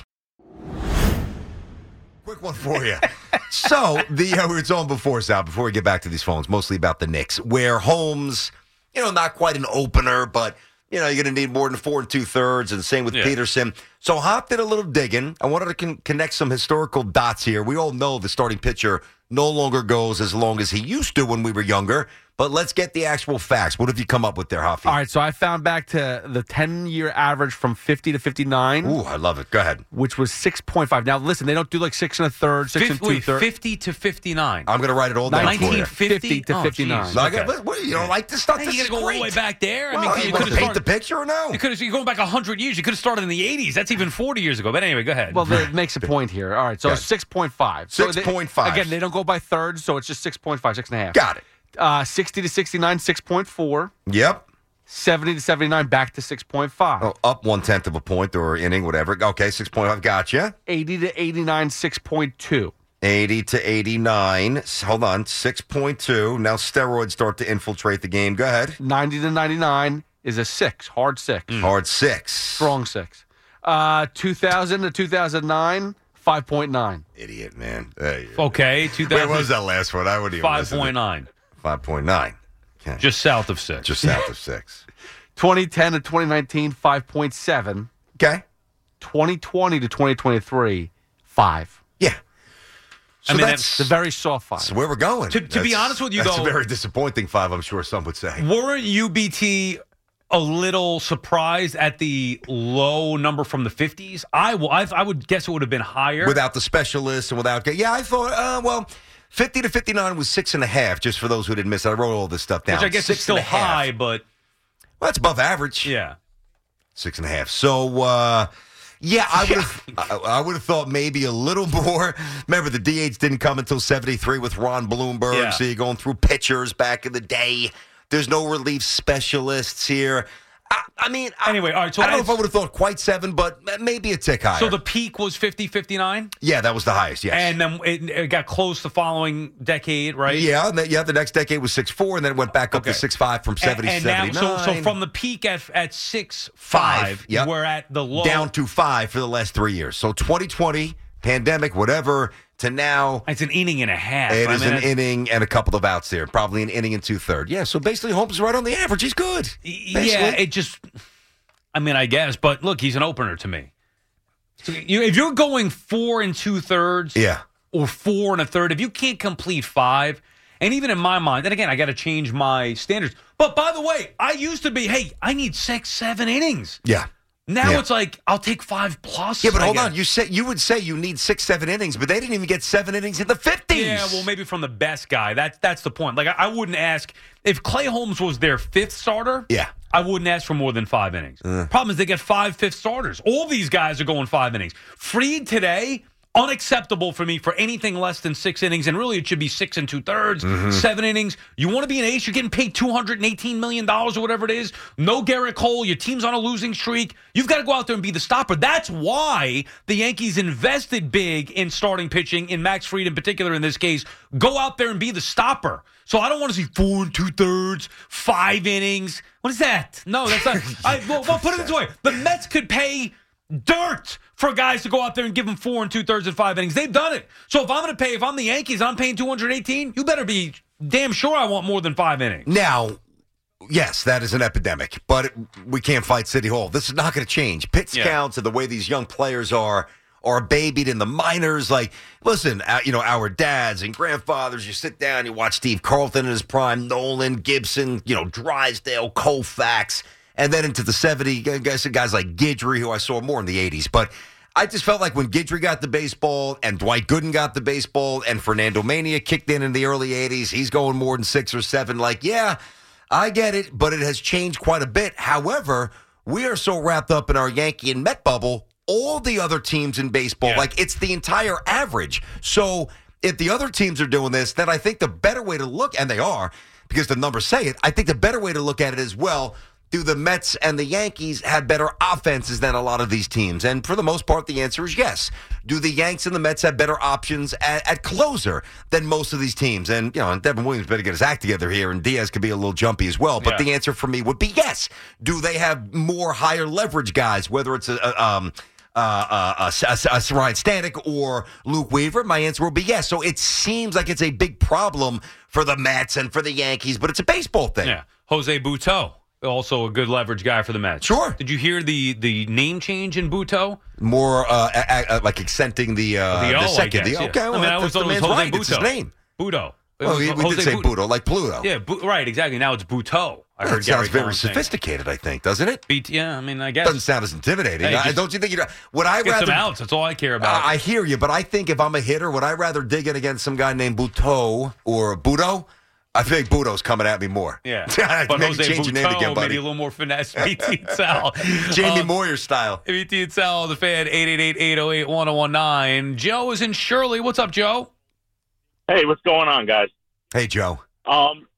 Quick one for you. So, the uh, we were talking before, Sal, before we get back to these phones, mostly about the Knicks, where Holmes, you know, not quite an opener, but, you know, you're going to need more than four and two-thirds, and same with Yeah. Peterson. So, Hop did a little digging. I wanted to con- connect some historical dots here. We all know the starting pitcher no longer goes as long as he used to when we were younger, but let's get the actual facts. What have you come up with there, Hoffy? All right, so I found back to the ten-year average from fifty to fifty-nine. Ooh, I love it. Go ahead. Which was six point five. Now, listen, they don't do like six and a third, six Fif- and wait, two-thirds. fifty to fifty-nine. I'm going to write it all down for you. nineteen fifty to Oh, fifty-nine. geez. So I Okay. got- what, you don't like this stuff? Hey, This you is got to go all the way great. back there. I Well, mean, you you want could to have paint the started. picture or no? You could have. You're going back one hundred years. You could have started in the eighties. That's even forty years ago. But anyway, go ahead. Well, that makes a point here. All right, so Go ahead. six point five. So they- six point five. Again, they don't go by thirds, so it's just six point five, six and a half. Got it. Uh, sixty to sixty-nine, six point four. Yep. seventy to seventy-nine, back to six point five. Oh, up one-tenth of a point or inning, whatever. Okay, six point five, gotcha. eighty to eighty-nine, six point two. eighty to eighty-nine. Hold on, six point two. Now steroids start to infiltrate the game. Go ahead. ninety to ninety-nine is a six, hard six. Hard six. Strong six. Uh, two thousand to two thousand nine, five point nine. Idiot, man. Hey, Okay, two thousand. Wait, what was that last one? I wouldn't even five listen to- point nine. five point nine. Okay. Just south of six. Just south of six. twenty ten to twenty nineteen, five point seven. Okay. twenty twenty to twenty twenty-three, five. Yeah. I mean, that's the very soft five. That's where we're going. To- to be That's- honest with you, that's though- a very disappointing five, I'm sure some would say. Weren't you, B T, a little surprised at the low number from the fifties? I, w- I, I would guess it would have been higher. Without the specialists and without... Yeah, I thought, uh, well, fifty to fifty-nine was six and a half, just for those who didn't miss it. I wrote all this stuff down. Which I guess Six is still and a half. high, but... Well, that's above average. Yeah. Six and a half. So, uh, yeah, I would have I, I would have thought maybe a little more. Remember, the D H didn't come until seventy-three with Ron Bloomberg, Yeah. so you're going through pitchers back in the day. There's no relief specialists here. I, I mean, I, Anyway, all right, so I don't know as- if I would have thought quite seven, but maybe a tick higher. So the peak was fifty, fifty-nine? yeah, that was the highest, yes. And then it, it got close the following decade, right? Yeah, and then, yeah, the next decade was six four, and then it went back up Okay. to six five from seventy and, to and now, seventy-nine. so, so from the peak at at six Five, five, yep. we're at the low. down to five for the last three years. So twenty twenty, pandemic, whatever, to now. It's an inning and a half. It I is mean, an it's- inning and a couple of outs there. Probably an inning and two-thirds. Yeah, so basically Holmes is right on the average. He's good. Yeah, Basically. it just, I mean, I guess, but look, he's an opener to me. So you, if you're going four and two thirds, Yeah. or four and a third, if you can't complete five, and even in my mind, and again, I got to change my standards. But by the way, I used to be, hey, I need six, seven innings. Yeah. Now Yeah. it's like I'll take five plus. Yeah, but I hold guess. on. You say you would say you need six, seven innings, but they didn't even get seven innings in the fifties. Yeah, well, maybe from the best guy. That's that's the point. Like I, I wouldn't ask if Clay Holmes was their fifth starter. Yeah. I wouldn't ask for more than five innings. Uh. Problem is they get five fifth starters. All these guys are going five innings. Freed today, unacceptable for me for anything less than six innings, and really it should be six and two thirds, Mm-hmm. seven innings. You want to be an ace, you're getting paid two hundred eighteen million dollars or whatever it is. No Garrett Cole, your team's on a losing streak. You've got to go out there and be the stopper. That's why the Yankees invested big in starting pitching, in Max Fried in particular in this case. Go out there and be the stopper. So I don't want to see four and two thirds, five innings. What is that? No, that's not. I, well, well, put it this way: the Mets could pay dirt for guys to go out there and give them four and two thirds and five innings. They've done it. So if I'm going to pay, if I'm the Yankees, I'm paying two hundred eighteen. You better be damn sure I want more than five innings. Now, yes, that is an epidemic, but it, we can't fight City Hall. This is not going to change. Pitch Yeah. counts and the way these young players are are babied in the minors. Like, listen, uh, you know, our dads and grandfathers, you sit down, you watch Steve Carlton in his prime, Nolan, Gibson, you know, Drysdale, Koufax, and then into the seventies, guys, guys like Guidry, who I saw more in the eighties. But I just felt like when Guidry got the baseball and Dwight Gooden got the baseball and Fernando Mania kicked in in the early eighties, he's going more than six or seven. Like, yeah, I get it, but it has changed quite a bit. However, we are so wrapped up in our Yankee and Met bubble, all the other teams in baseball, Yeah. like it's the entire average. So if the other teams are doing this, then I think the better way to look, and they are, because the numbers say it, I think the better way to look at it is, well, do the Mets and the Yankees have better offenses than a lot of these teams? And for the most part, the answer is yes. Do the Yanks and the Mets have better options at, at closer than most of these teams? And, you know, and Devin Williams better get his act together here, and Diaz could be a little jumpy as well. But Yeah. the answer for me would be yes. Do they have more higher leverage guys, whether it's a, a um, uh, uh, uh, uh, uh, Ryan Stanek or Luke Weaver? My answer will be yes. So it seems like it's a big problem for the Mets and for the Yankees, but it's a baseball thing. Yeah, Jose Buteau, also a good leverage guy for the Mets. Sure. Did you hear the the name change in Buteau? More uh, a, a, a, like accenting the uh, The O, I second. guess, the, yeah. okay, well, I mean, I that's always the thought it was man's Jose right. It's his Buteau. name. Buteau. It Well, was we, we Jose did say Bu- Budo, like Pluto. Yeah, Bu- right, exactly. Now it's Buteau. I That heard sounds Gary very Cohen saying it. sophisticated, I think, doesn't it? B T, yeah, I mean, I guess. Doesn't sound as intimidating. Hey, I- just- don't you think you know? Would I Get rather some outs. That's all I care about. I I hear you, but I think if I'm a hitter, would I rather dig in against some guy named Buteau or Budo? I think Budo's coming at me more. Yeah. Maybe But Jose change your name Buteau, again, buddy. maybe a little more finesse. B T and Sal. Jamie Um, Moyer style. B T and Sal, the fan, eight eight eight, eight oh eight, one oh one nine. Joe is in Shirley. What's up, Joe? Hey, what's going on, guys? Hey, Joe. Um,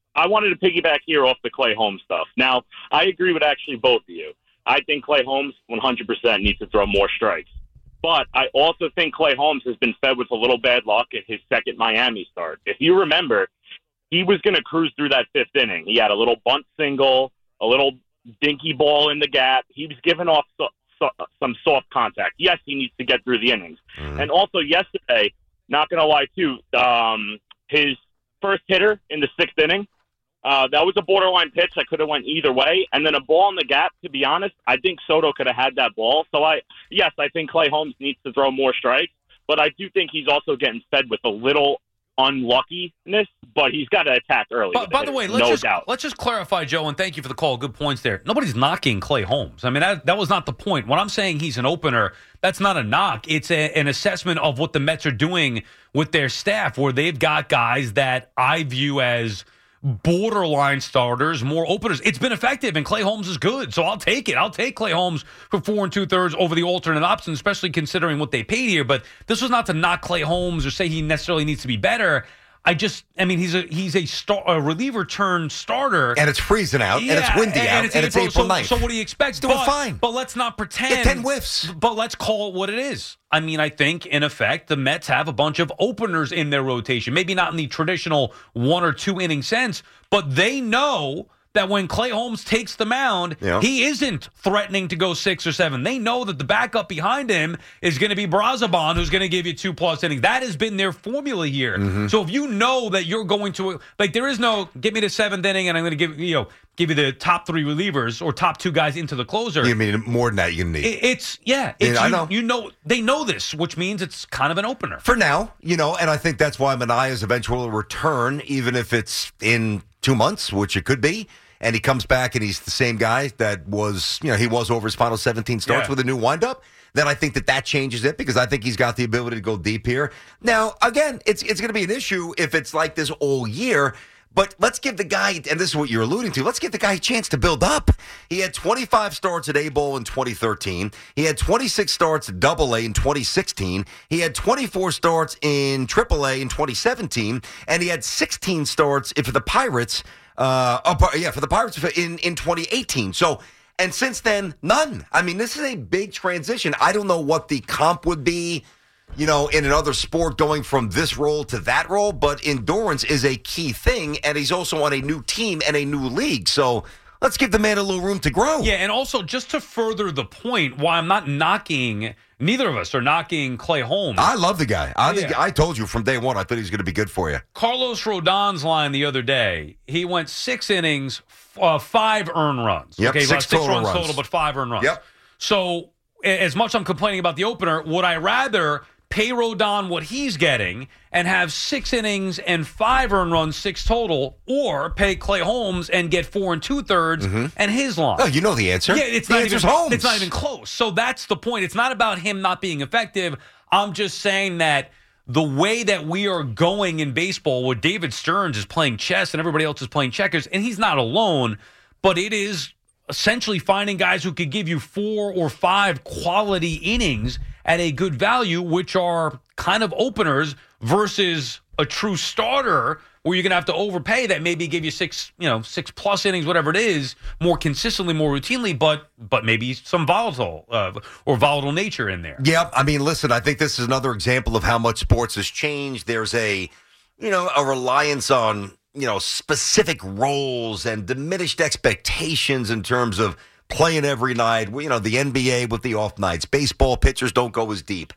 I wanted to piggyback here off the Clay Holmes stuff. Now, I agree with actually both of you. I think Clay Holmes one hundred percent needs to throw more strikes. But I also think Clay Holmes has been fed with a little bad luck at his second Miami start. If you remember, he was going to cruise through that fifth inning. He had a little bunt single, a little dinky ball in the gap. He was giving off so, so, some soft contact. Yes, he needs to get through the innings. Mm-hmm. And also yesterday, not going to lie too, um, his first hitter in the sixth inning, uh, that was a borderline pitch that could have went either way. And then a ball in the gap, to be honest, I think Soto could have had that ball. So, I yes, I think Clay Holmes needs to throw more strikes, but I do think he's also getting fed with a little unluckiness, but he's got to attack early. But, by the way, let's no just doubt. let's just clarify, Joe, and thank you for the call. Good points there. Nobody's knocking Clay Holmes. I mean, that, that was not the point. When I'm saying he's an opener, that's not a knock. It's a, an assessment of what the Mets are doing with their staff, where they've got guys that I view as borderline starters, more openers. It's been effective, and Clay Holmes is good, so I'll take it. I'll take Clay Holmes for four and two-thirds over the alternate option, especially considering what they paid here. But this was not to knock Clay Holmes or say he necessarily needs to be better. I just, I mean, he's a he's a, star, a reliever turned starter, and it's freezing out, yeah, and it's windy and out, it's and April, it's April so, ninth. So what do you expect? He's doing but, fine. But let's not pretend. Get ten whiffs. But let's call it what it is. I mean, I think, in effect, the Mets have a bunch of openers in their rotation. Maybe not in the traditional one or two inning sense, but they know that when Clay Holmes takes the mound, yeah. he isn't threatening to go six or seven. They know that the backup behind him is going to be Brazoban, who's going to give you two-plus innings. That has been their formula here. Mm-hmm. So if you know that you're going to – like, there is no, get me to seventh inning and I'm going to give you know give you the top three relievers or top two guys into the closer. You mean more than that you're going to need. It, it's – yeah. It's, yeah, I you, know. You know – they know this, which means it's kind of an opener. For now, you know, and I think that's why Manaea's eventual return, even if it's in two months, which it could be, and he comes back and he's the same guy that was, you know, he was over his final seventeen starts Yeah. with a new windup, then I think that that changes it because I think he's got the ability to go deep here. Now, again, it's it's going to be an issue if it's like this all year, but let's give the guy, and this is what you're alluding to, let's give the guy a chance to build up. He had twenty-five starts at A-Bowl in twenty thirteen. He had twenty-six starts at Double A in twenty sixteen. He had twenty-four starts in Triple A in twenty seventeen, and he had sixteen starts for the Pirates Uh, oh, yeah, for the Pirates in, in twenty eighteen. So, and since then, none. I mean, this is a big transition. I don't know what the comp would be, you know, in another sport going from this role to that role, but endurance is a key thing, and he's also on a new team and a new league. So let's give the man a little room to grow. Yeah, and also just to further the point, why I'm not knocking, neither of us are knocking Clay Holmes. I love the guy. I think Yeah. I told you from day one I thought he was going to be good for you. Carlos Rodon's line the other day, he went six innings, f- uh, five earned runs. Yep, okay, six about six total runs, runs. total, but five earned runs. Yep. So a- as much I'm complaining about the opener, would I rather pay Rodon what he's getting and have six innings and five earned runs, six total, or pay Clay Holmes and get four and two thirds and his line? Oh, you know the answer. Yeah, it's The not answer's even Holmes. it's not even close. So that's the point. It's not about him not being effective. I'm just saying that the way that we are going in baseball, where David Stearns is playing chess and everybody else is playing checkers, and he's not alone, but it is essentially finding guys who could give you four or five quality innings at a good value, which are kind of openers, versus a true starter where you're going to have to overpay that maybe give you six, you know, six plus innings, whatever it is, more consistently, more routinely, but but maybe some volatile uh, or volatile nature in there. Yeah, I mean, listen, I think this is another example of how much sports has changed. There's a, you know, a reliance on, you know, specific roles and diminished expectations in terms of playing every night. You know, the N B A with the off nights. Baseball pitchers don't go as deep.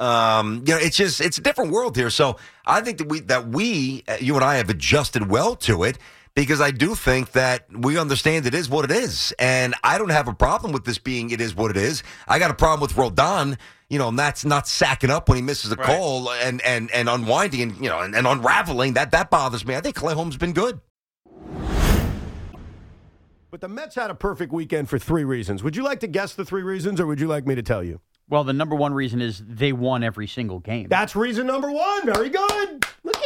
Um, you know, it's just, it's a different world here. So I think that we, that we, you and I have adjusted well to it, because I do think that we understand it is what it is. And I don't have a problem with this being it is what it is. I got a problem with Rodon, you know, and that's not sacking up when he misses a Right. call and, and, and unwinding and, you know, and, and unraveling. That, that bothers me. I think Clay Holmes has been good. But the Mets had a perfect weekend for three reasons. Would you like to guess the three reasons, or would you like me to tell you? Well, the number one reason is they won every single game. That's reason number one. Very good. Look at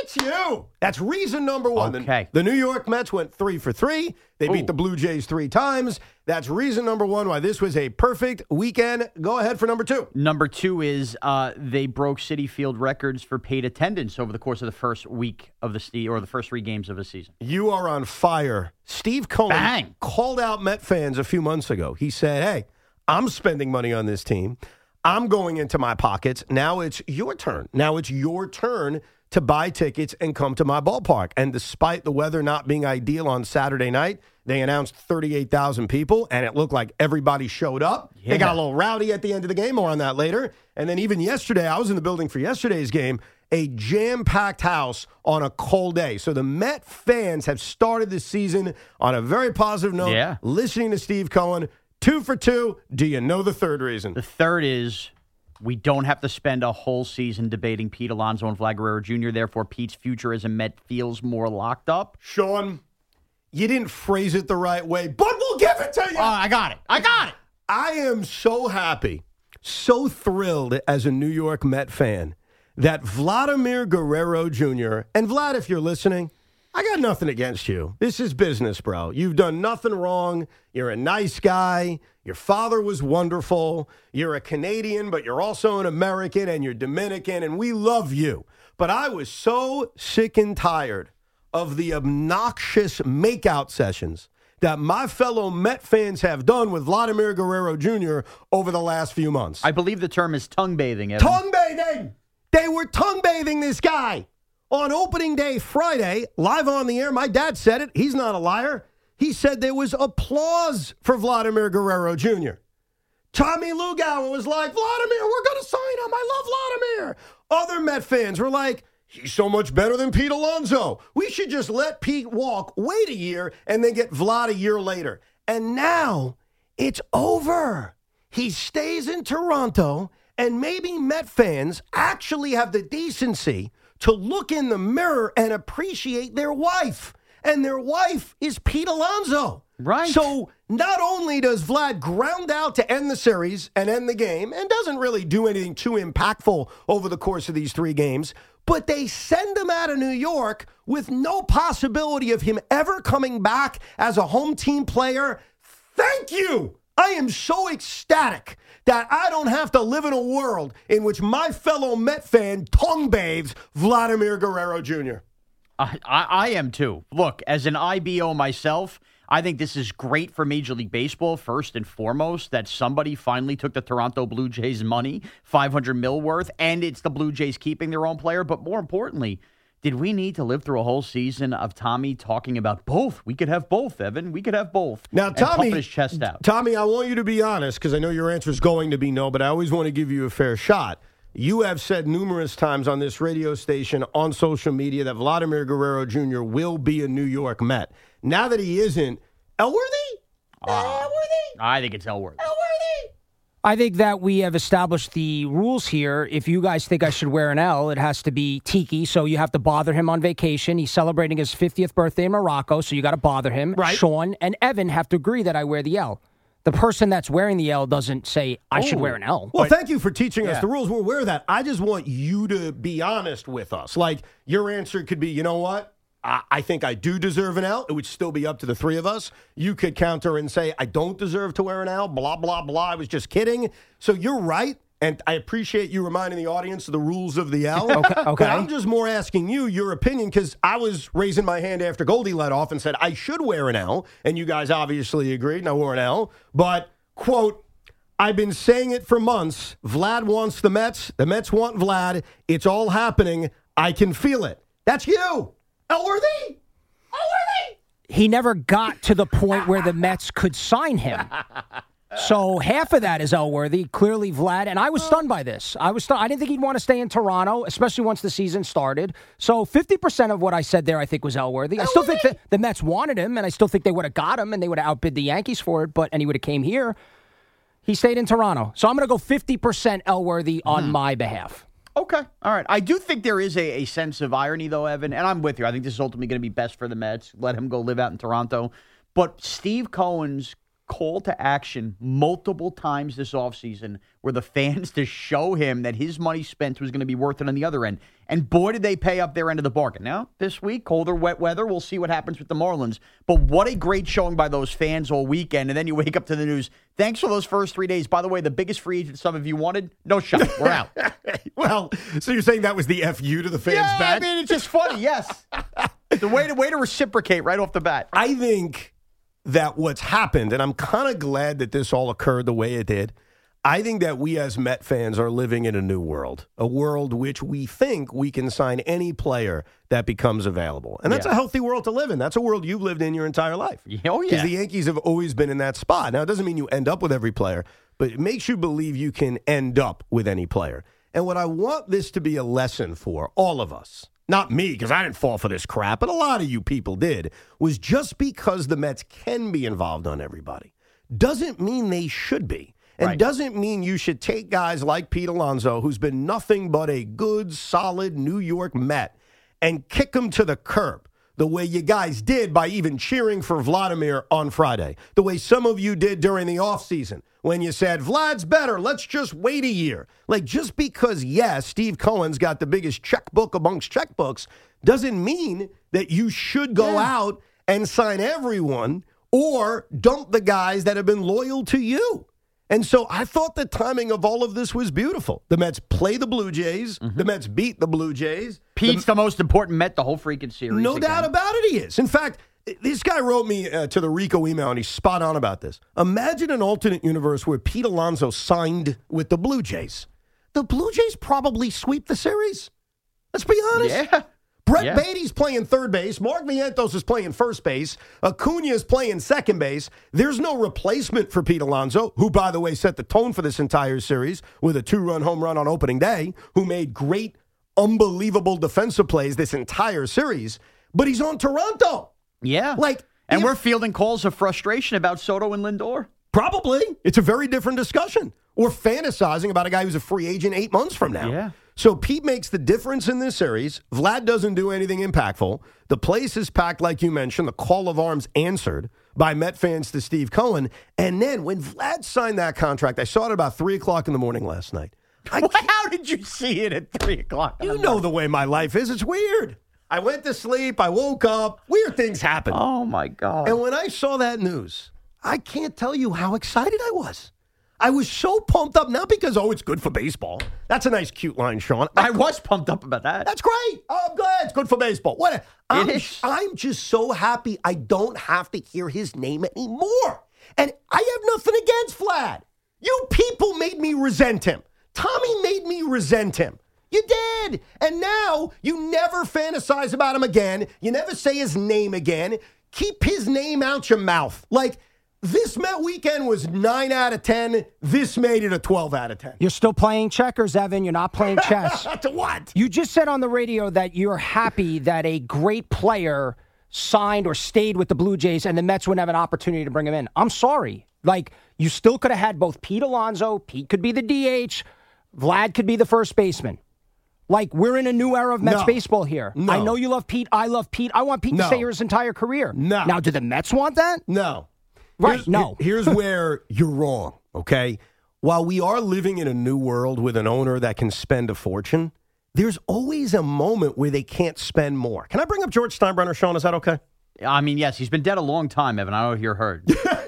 It's you. That's reason number one. Okay. The, the New York Mets went three for three. They Ooh. beat the Blue Jays three times. That's reason number one why this was a perfect weekend. Go ahead for number two. Number two is uh, they broke Citi Field records for paid attendance over the course of the first week of the se- or the first three games of the season. You are on fire. Steve Cohen Bang. called out Met fans a few months ago. He said, hey, I'm spending money on this team. I'm going into my pockets. Now it's your turn. Now it's your turn to buy tickets and come to my ballpark. And despite the weather not being ideal on Saturday night, they announced thirty-eight thousand people, and it looked like everybody showed up. Yeah. They got a little rowdy at the end of the game. More on that later. And then even yesterday, I was in the building for yesterday's game, a jam-packed house on a cold day. So the Met fans have started the season on a very positive note. Yeah. Listening to Steve Cohen, two for two. Do you know the third reason? The third is we don't have to spend a whole season debating Pete Alonso and Vlad Guerrero Junior Therefore, Pete's future as a Met feels more locked up. Sean, you didn't phrase it the right way, but we'll give it to you. Oh, I got it. I got it. I am so happy, so thrilled as a New York Met fan that Vladimir Guerrero Junior, and Vlad, if you're listening, I got nothing against you. This is business, bro. You've done nothing wrong. You're a nice guy. Your father was wonderful. You're a Canadian, but you're also an American, and you're Dominican, and we love you. But I was so sick and tired of the obnoxious makeout sessions that my fellow Met fans have done with Vladimir Guerrero Junior over the last few months. I believe the term is tongue bathing. Evan. Tongue bathing! They were tongue bathing this guy. On opening day Friday, live on the air, my dad said it. He's not a liar. He said there was applause for Vladimir Guerrero Junior Tommy Lugauer was like, Vladimir, we're going to sign him. I love Vladimir. Other Met fans were like, he's so much better than Pete Alonso. We should just let Pete walk, wait a year, and then get Vlad a year later. And now it's over. He stays in Toronto, and maybe Met fans actually have the decency to look in the mirror and appreciate their wife. And their wife is Pete Alonso. Right. So not only does Vlad ground out to end the series and end the game, and doesn't really do anything too impactful over the course of these three games, but they send him out of New York with no possibility of him ever coming back as a home team player. Thank you. I am so ecstatic that I don't have to live in a world in which my fellow Met fan tongue bathes Vladimir Guerrero Junior I, I, I am too. Look, as an I B O myself, I think this is great for Major League Baseball, first and foremost, that somebody finally took the Toronto Blue Jays money, five hundred mil worth, and it's the Blue Jays keeping their own player. But more importantly, did we need to live through a whole season of Tommy talking about both? We could have both, Evan. We could have both. Now, and Tommy, pumping his chest out. Tommy, I want you to be honest, because I know your answer is going to be no, but I always want to give you a fair shot. You have said numerous times on this radio station, on social media, that Vladimir Guerrero Junior will be a New York Met. Now that he isn't, Elworthy? Uh, Elworthy? I think it's Elworthy. Elworthy? I think that we have established the rules here. If you guys think I should wear an L, it has to be Tiki, so you have to bother him on vacation. He's celebrating his fiftieth birthday in Morocco, so you got to bother him. Right. Sean and Evan have to agree that I wear the L. The person that's wearing the L doesn't say, I should Oh. wear an L. Well, thank you for teaching Yeah. us the rules. We're aware of that. I just want you to be honest with us. Like, your answer could be, you know what? I, I think I do deserve an L. It would still be up to the three of us. You could counter and say, I don't deserve to wear an L, blah, blah, blah. I was just kidding. So you're right. And I appreciate you reminding the audience of the rules of the L. Okay, okay. But I'm just more asking you your opinion, because I was raising my hand after Goldie let off and said I should wear an L. And you guys obviously agreed, and I wore an L. But, quote, I've been saying it for months. Vlad wants the Mets. The Mets want Vlad. It's all happening. I can feel it. That's you. Elworthy? Elworthy? He never got to the point where the Mets could sign him. So half of that is Elworthy, clearly Vlad, and I was stunned by this. I was stunned. I didn't think he'd want to stay in Toronto, especially once the season started. So fifty percent of what I said there I think was Elworthy. I still think that the Mets wanted him, and I still think they would have got him, and they would have outbid the Yankees for it, but and he would have came here. He stayed in Toronto. So I'm going to go fifty percent Elworthy on Hmm. my behalf. Okay. All right. I do think there is a, a sense of irony, though, Evan, and I'm with you. I think this is ultimately going to be best for the Mets. Let him go live out in Toronto. But Steve Cohen's call to action multiple times this offseason where the fans to show him that his money spent was going to be worth it on the other end. And boy, did they pay up their end of the bargain. Now, this week, colder, wet weather, we'll see what happens with the Marlins. But what a great showing by those fans all weekend. And then you wake up to the news. Thanks for those first three days. By the way, the biggest free agent some of you wanted, no shot. We're out. Well, so you're saying that was the F U to the fans yeah, back? I mean, it's just funny, yes. The way to, way to reciprocate right off the bat. I think that what's happened, and I'm kind of glad that this all occurred the way it did, I think that we as Met fans are living in a new world, a world which we think we can sign any player that becomes available. And that's Yeah. a healthy world to live in. That's a world you've lived in your entire life. Oh, yeah. Because the Yankees have always been in that spot. Now, it doesn't mean you end up with every player, but it makes you believe you can end up with any player. And what I want this to be a lesson for all of us, not me, because I didn't fall for this crap, but a lot of you people did, was just because the Mets can be involved on everybody doesn't mean they should be. And Right. doesn't mean you should take guys like Pete Alonso, who's been nothing but a good, solid New York Met, and kick him to the curb the way you guys did by even cheering for Vladimir on Friday, the way some of you did during the offseason when you said, Vlad's better, let's just wait a year. Like, just because, yes, Steve Cohen's got the biggest checkbook amongst checkbooks doesn't mean that you should go Yeah. out and sign everyone or dump the guys that have been loyal to you. And so I thought the timing of all of this was beautiful. The Mets play the Blue Jays. The Mets beat the Blue Jays. Pete's the, the most important Met the whole freaking series. No again. doubt about it, he is. In fact, this guy wrote me uh, to the Rico email, and he's spot on about this. Imagine an alternate universe where Pete Alonso signed with the Blue Jays. The Blue Jays probably sweep the series. Let's be honest. Yeah. Brett Yeah. Beatty's playing third base. Mark Vientos is playing first base. Acuna is playing second base. There's no replacement for Pete Alonso, who, by the way, set the tone for this entire series with a two-run home run on opening day, who made great, unbelievable defensive plays this entire series. But he's on Toronto. Yeah. Like, and if- we're fielding calls of frustration about Soto and Lindor. Probably. It's a very different discussion. Or fantasizing about a guy who's a free agent eight months from now. Yeah. So Pete makes the difference in this series. Vlad doesn't do anything impactful. The place is packed, like you mentioned. The call of arms answered by Met fans to Steve Cohen. And then when Vlad signed that contract, I saw it about three o'clock in the morning last night. I Well, how did you see it at three o'clock? You know the way my life is. It's weird. I went to sleep. I woke up. Weird things happen. Oh, my God. And when I saw that news, I can't tell you how excited I was. I was so pumped up, not because, oh, it's good for baseball. That's a nice, cute line, Sean. I was pumped up about that. That's great. Oh, I'm glad. It's good for baseball. What? I'm, is. I'm just so happy I don't have to hear his name anymore. And I have nothing against Vlad. You people made me resent him. Tommy made me resent him. You did. And now you never fantasize about him again. You never say his name again. Keep his name out your mouth. Like, this Met weekend was nine out of ten. This made it a twelve out of ten. You're still playing checkers, Evan. You're not playing chess. To what? You just said on the radio that you're happy that a great player signed or stayed with the Blue Jays and the Mets wouldn't have an opportunity to bring him in. I'm sorry. Like, you still could have had both Pete Alonso, Pete could be the D H, Vlad could be the first baseman. Like, we're in a new era of Mets No. baseball here. No. I know you love Pete. I love Pete. I want Pete No. to stay here his entire career. No. Now, do the Mets want that? No. Right, Here's, no. Here's where you're wrong, okay? While we are living in a new world with an owner that can spend a fortune, there's always a moment where they can't spend more. Can I bring up George Steinbrenner, Sean? Is that okay? I mean, yes, he's been dead a long time, Evan. I don't know if you're heard.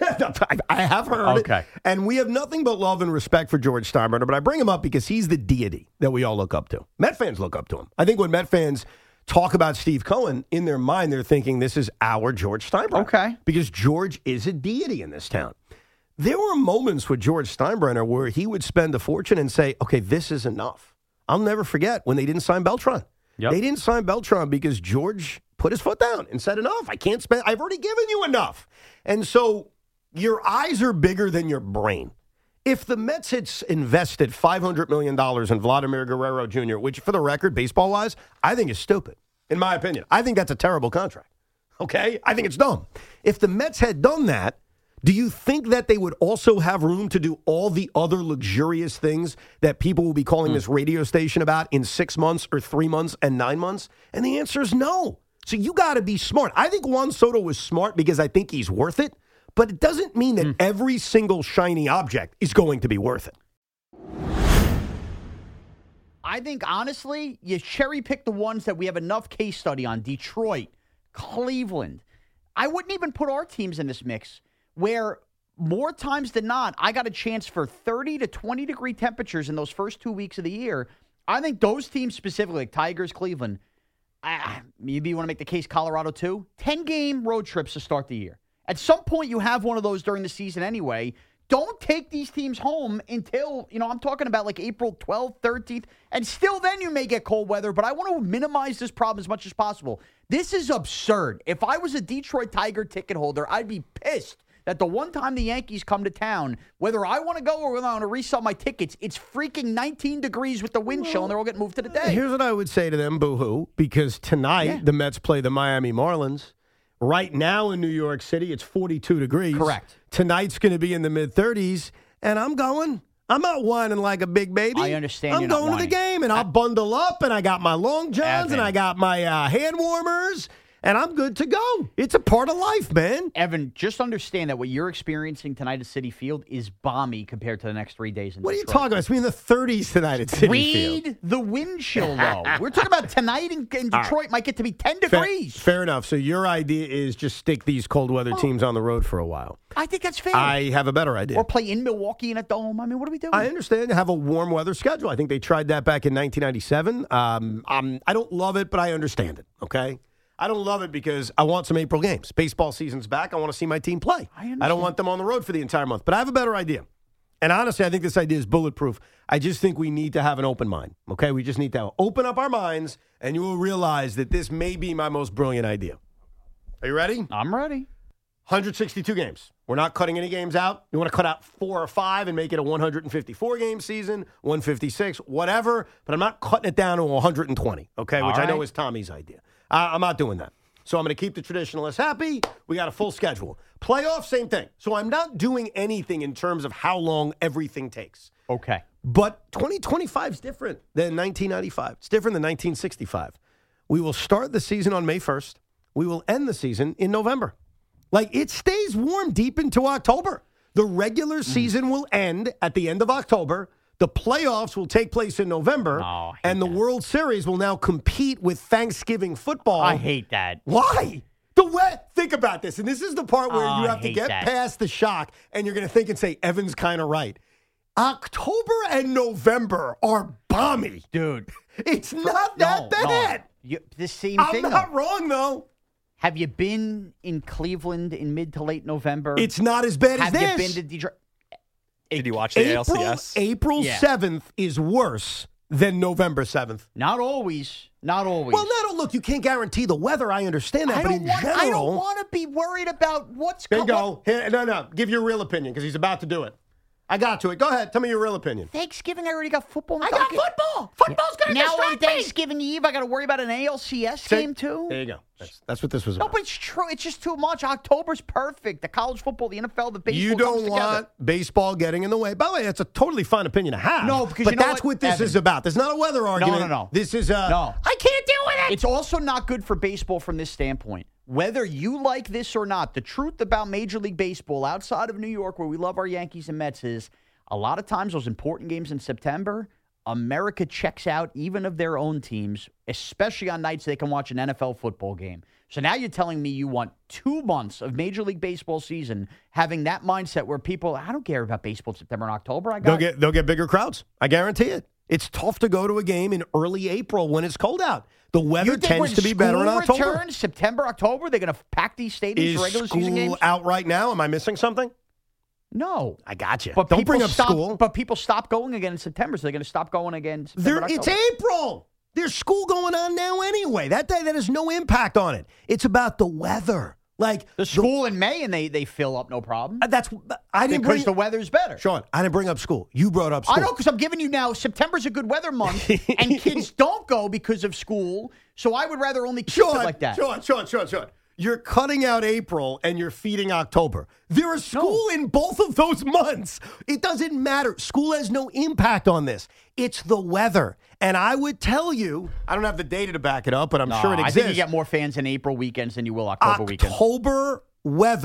I, I have heard it. Okay. And we have nothing but love and respect for George Steinbrenner, but I bring him up because he's the deity that we all look up to. Met fans look up to him. I think when Met fans talk about Steve Cohen, in their mind, they're thinking this is our George Steinbrenner. Okay. Because George is a deity in this town. There were moments with George Steinbrenner where he would spend a fortune and say, okay, this is enough. I'll never forget when they didn't sign Beltran. Yep. They didn't sign Beltran because George put his foot down and said, enough. I can't spend. I've already given you enough. And so your eyes are bigger than your brain. If the Mets had s- invested five hundred million dollars in Vladimir Guerrero Junior, which, for the record, baseball-wise, I think is stupid, in my opinion. I think that's a terrible contract, okay? I think it's dumb. If the Mets had done that, do you think that they would also have room to do all the other luxurious things that people will be calling mm. this radio station about in six months or three months and nine months? And the answer is no. So you got to be smart. I think Juan Soto was smart because I think he's worth it. but it doesn't mean that every single shiny object is going to be worth it. I think, honestly, you cherry-pick the ones that we have enough case study on. Detroit, Cleveland. I wouldn't even put our teams in this mix where more times than not, I got a chance for thirty to twenty degree temperatures in those first two weeks of the year. I think those teams specifically, like Tigers, Cleveland, I, maybe you want to make the case Colorado too, ten-game road trips to start the year. At some point, you have one of those during the season anyway. Don't take these teams home until, you know, I'm talking about like April twelfth, thirteenth, and still then you may get cold weather, but I want to minimize this problem as much as possible. This is absurd. If I was a Detroit Tiger ticket holder, I'd be pissed that the one time the Yankees come to town, whether I want to go or whether I want to resell my tickets, it's freaking nineteen degrees with the wind chill, and they're all getting moved to the day. Here's what I would say to them, boo-hoo, because tonight yeah. the Mets play the Miami Marlins. Right now in New York City, it's forty-two degrees. Correct. Tonight's going to be in the mid-thirties, and I'm going. I'm not whining like a big baby. I understand I'm you're going not to the whining. game, and I'll bundle up, and I got my long johns, Evan. and I got my uh, hand warmers, and I'm good to go. It's a part of life, man. Evan, just understand that what you're experiencing tonight at Citi Field is balmy compared to the next three days in What are you Detroit. talking about? It's going to be in the thirties tonight at Citi Field. Read the wind chill, though. We're talking about tonight in, in All Detroit right. might get to be ten Fair, degrees. fair enough. So your idea is just stick these cold weather teams on the road for a while. I think that's fair. I have a better idea. Or play in Milwaukee in a dome. I mean, what are we doing? I understand. Have a warm weather schedule. I think they tried that back in nineteen ninety-seven. Um, I'm, I don't love it, but I understand it, okay? I don't love it because I want some April games. Baseball season's back. I want to see my team play. I understand. I don't want them on the road for the entire month. But I have a better idea. And honestly, I think this idea is bulletproof. I just think we need to have an open mind, okay? We just need to open up our minds, and you will realize that this may be my most brilliant idea. Are you ready? I'm ready. one hundred sixty-two games. We're not cutting any games out. You want to cut out four or five and make it a one hundred fifty-four game season, one fifty-six, whatever. But I'm not cutting it down to one hundred twenty, okay, which All I know right. is Tommy's idea. Uh, I'm not doing that. So I'm going to keep the traditionalists happy. We got a full schedule. Playoffs, same thing. So I'm not doing anything in terms of how long everything takes. Okay. But twenty twenty-five is different than nineteen ninety-five. It's different than nineteen sixty-five. We will start the season on May first. We will end the season in November. Like, it stays warm deep into October. The regular season will end at the end of October. The playoffs will take place in November. Oh, and the World Series will now compete with Thanksgiving football. I hate that. Why? The way, think about this. And this is the part where Oh, you I have to hate get that. past the shock, and you're going to think and say, Evan's kind of right. October and November are balmy. Dude. It's not No, that no. bad. You, the same I'm thing. not though. wrong, though. Have you been in Cleveland in mid to late November? It's not as bad Have as you this. been to Detroit? Did you watch the A L C April, S? April Yeah. seventh is worse than November seventh. Not always. Not always. Well, no, no, look, you can't guarantee the weather. I understand that. I but don't in want, general. I don't want to be worried about what's There you going go. Here, no, no. Give your real opinion because he's about to do it. I got to it. Go ahead. Tell me your real opinion. Thanksgiving, I already got football. I got football. Football's going to Now on distract me. Thanksgiving Eve, I got to worry about an A L C S See? game too. There you go. That's, that's what this was No, about. but it's true. It's just too much. October's perfect. The college football, the N F L, the baseball. You comes don't together. want baseball getting in the way. By the way, that's a totally fine opinion to have. No, because but you know that's what, what, this Evan? is about. There's not a weather argument. no, no. This is a. No. I can't deal with it. It's also not good for baseball from this standpoint. Whether you like this or not, the truth about Major League Baseball outside of New York, where we love our Yankees and Mets, is a lot of times those important games in September, America checks out even of their own teams, especially on nights they can watch an N F L football game. So now you're telling me you want two months of Major League Baseball season having that mindset where people, I don't care about baseball in September and October. I got They'll get they'll get bigger crowds. I guarantee it. It's tough to go to a game in early April when it's cold out. The weather You think tends when to be better in school October. returns, September, October, they're going to pack these stadiums Is for regular season games? school out right now? Am I missing something? No. I got you. But Don't people bring up stop, school. But people stop going again in September, so they're going to stop going again in September. There, and it's October. April. There's school going on now anyway. That day, that has no impact on it. It's about the weather. Like the school in May, and they they fill up no problem. Uh, That's I didn't because bring the weather's better. Sean, I didn't bring up school. You brought up school. I know because I'm giving you now. September's a good weather month, and kids don't go because of school. So I would rather only keep Sean, it like that. Sean, Sean, Sean, Sean. You're cutting out April and you're feeding October. There is school in both of those months. It doesn't matter. School has no impact on this. It's the weather. And I would tell you, I don't have the data to back it up, but I'm No, sure it I exists. think you get more fans in April weekends than you will October weekends. October weather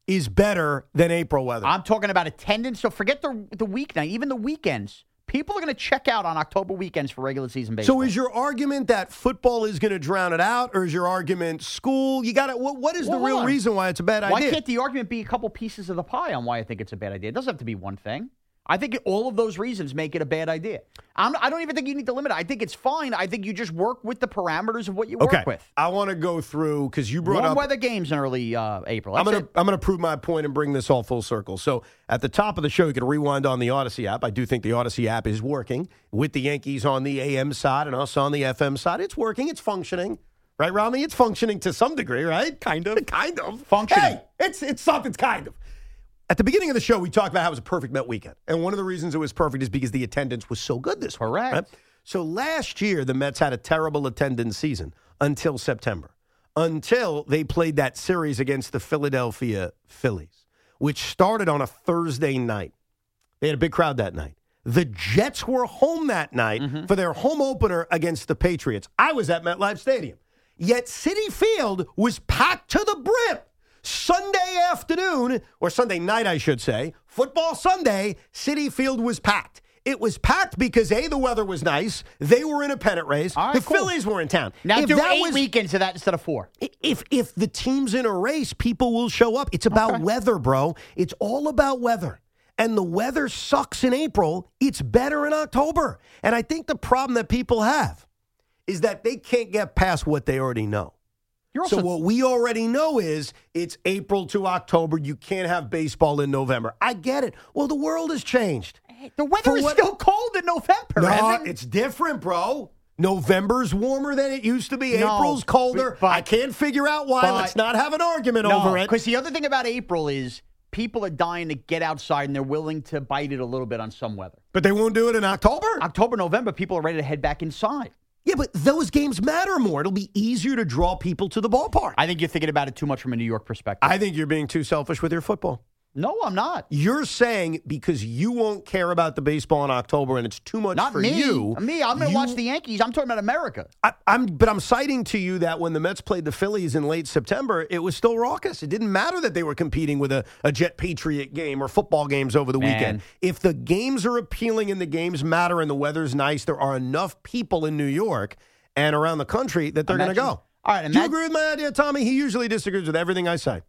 is better than April weather. I'm talking about attendance. So forget the the weeknight, even the weekends. People are going to check out on October weekends for regular season baseball. So is your argument that football is going to drown it out, or is your argument school? You got to. What, what is Well, the real hold on. reason why it's a bad Why idea? can't the argument be a couple pieces of the pie on why I think it's a bad idea? It doesn't have to be one thing. I think all of those reasons make it a bad idea. I'm, I don't even think you need to limit it. I think it's fine. I think you just work with the parameters of what you Okay, work with. I want to go through because you brought Warm up weather games in early uh, April. I'm That's gonna it. I'm gonna prove my point and bring this all full circle. So at the top of the show, you can rewind on the Odyssey app. I do think the Odyssey app is working with the Yankees on the A M side and us on the F M side. It's working. It's functioning, right, Rami? It's functioning to some degree, right? Kind of, kind of functioning. Hey, it's it's something's kind of. At the beginning of the show, we talked about how it was a perfect Met weekend, and one of the reasons it was perfect is because the attendance was so good this week. Correct. Right? So last year, the Mets had a terrible attendance season until September, until they played that series against the Philadelphia Phillies, which started on a Thursday night. They had a big crowd that night. The Jets were home that night Mm-hmm. for their home opener against the Patriots. I was at MetLife Stadium. Yet Citi Field was packed to the brim. Sunday afternoon, or Sunday night, I should say, football Sunday, Citi Field was packed. It was packed because, A, the weather was nice. They were in a pennant race. All right, the cool. Phillies were in town. Now if do that eight was, weekends of that instead of four. If, if the team's in a race, people will show up. It's about Okay. weather, bro. It's all about weather. And the weather sucks in April. It's better in October. And I think the problem that people have is that they can't get past what they already know. You're So also- what we already know is it's April to October. You can't have baseball in November. I get it. Well, the world has changed. The weather For is what- still cold in November. No, Evan. it's different, bro. November's warmer than it used to be. No, April's colder. but- I can't figure out why. but- Let's not have an argument No, over it. because the other thing about April is people are dying to get outside and they're willing to bite it a little bit on some weather. But they won't do it in October? October, November, people are ready to head back inside. Yeah, but those games matter more. It'll be easier to draw people to the ballpark. I think you're thinking about it too much from a New York perspective. I think you're being too selfish with your football. No, I'm not. You're saying because you won't care about the baseball in October and it's too much Not for me. you. Me, I'm going to you- watch the Yankees. I'm talking about America. I, I'm, but I'm citing to you that when the Mets played the Phillies in late September, it was still raucous. It didn't matter that they were competing with a, a Jet Patriot game or football games over the Man. weekend. If the games are appealing and the games matter and the weather's nice, there are enough people in New York and around the country that they're going to Imagine- go. All right, Do you imagine- agree with my idea, Tommy? He usually disagrees with everything I say.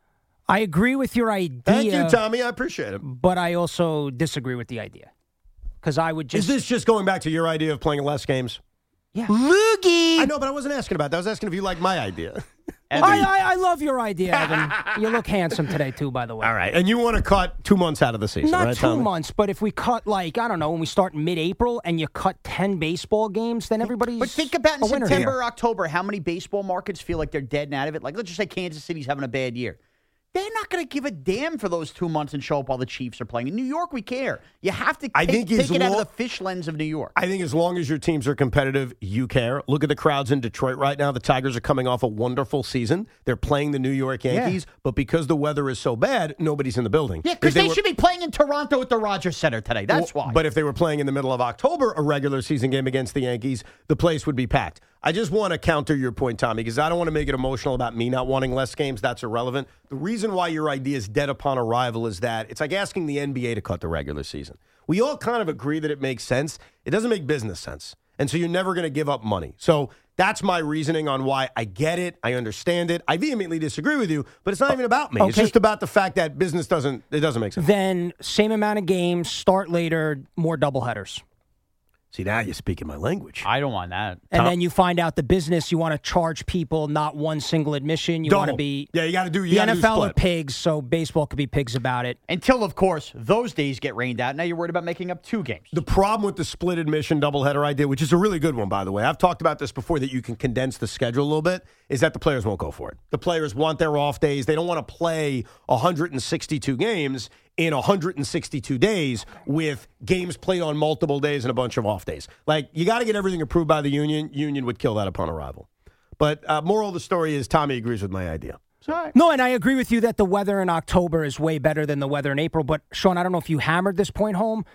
I agree with your idea. Thank you, Tommy. I appreciate it. But I also disagree with the idea. Because I would just. Is this just going back to your idea of playing less games? Yeah. Loogie! I know, but I wasn't asking about that. I was asking if you like my idea. I, I, I love your idea, Evan. You look handsome today, too, by the way. All right. And you want to cut two months out of the season, Not right, two Tommy? months, but if we cut, like, I don't know, when we start mid-April and you cut ten baseball games, then everybody's But think about in a winner September here. or October, how many baseball markets feel like they're dead and out of it? Like, let's just say Kansas City's having a bad year. They're not going to give a damn for those two months and show up while the Chiefs are playing. In New York, we care. You have to I take, think as take it out of lo- the fish lens of New York. I think as long as your teams are competitive, you care. Look at the crowds in Detroit right now. The Tigers are coming off a wonderful season. They're playing the New York Yankees, but because the weather is so bad, nobody's in the building. Yeah, because If they, were- should be playing in Toronto at the Rogers Center today. That's Well, why. But if they were playing in the middle of October, a regular season game against the Yankees, the place would be packed. I just want to counter your point, Tommy, because I don't want to make it emotional about me not wanting less games. That's irrelevant. The reason why your idea is dead upon arrival is that it's like asking the N B A to cut the regular season. We all kind of agree that it makes sense. It doesn't make business sense. And so you're never going to give up money. So that's my reasoning on why I get it. I understand it. I vehemently disagree with you, but it's not even about me. It's Okay. just about the fact that business doesn't, it doesn't make sense. Then same amount of games, start later, more doubleheaders. See, now you're speaking my language. I don't want that. And then you find out the business, you want to charge people not one single admission. You want to Double. be. Yeah, you got to do you The gotta N do F L are split. pigs, so baseball could be pigs about it. Until, of course, those days get rained out. Now you're worried about making up two games. The problem with the split admission doubleheader idea, which is a really good one, by the way, I've talked about this before, that you can condense the schedule a little bit, is that the players won't go for it. The players want their off days. They don't want to play one hundred sixty-two games in one hundred sixty-two days with games played on multiple days and a bunch of off days. Like, you got to get everything approved by the union. Union would kill that upon arrival. But uh, moral of the story is Tommy agrees with my idea. No, and I agree with you that the weather in October is way better than the weather in April. But, Sean, I don't know if you hammered this point home.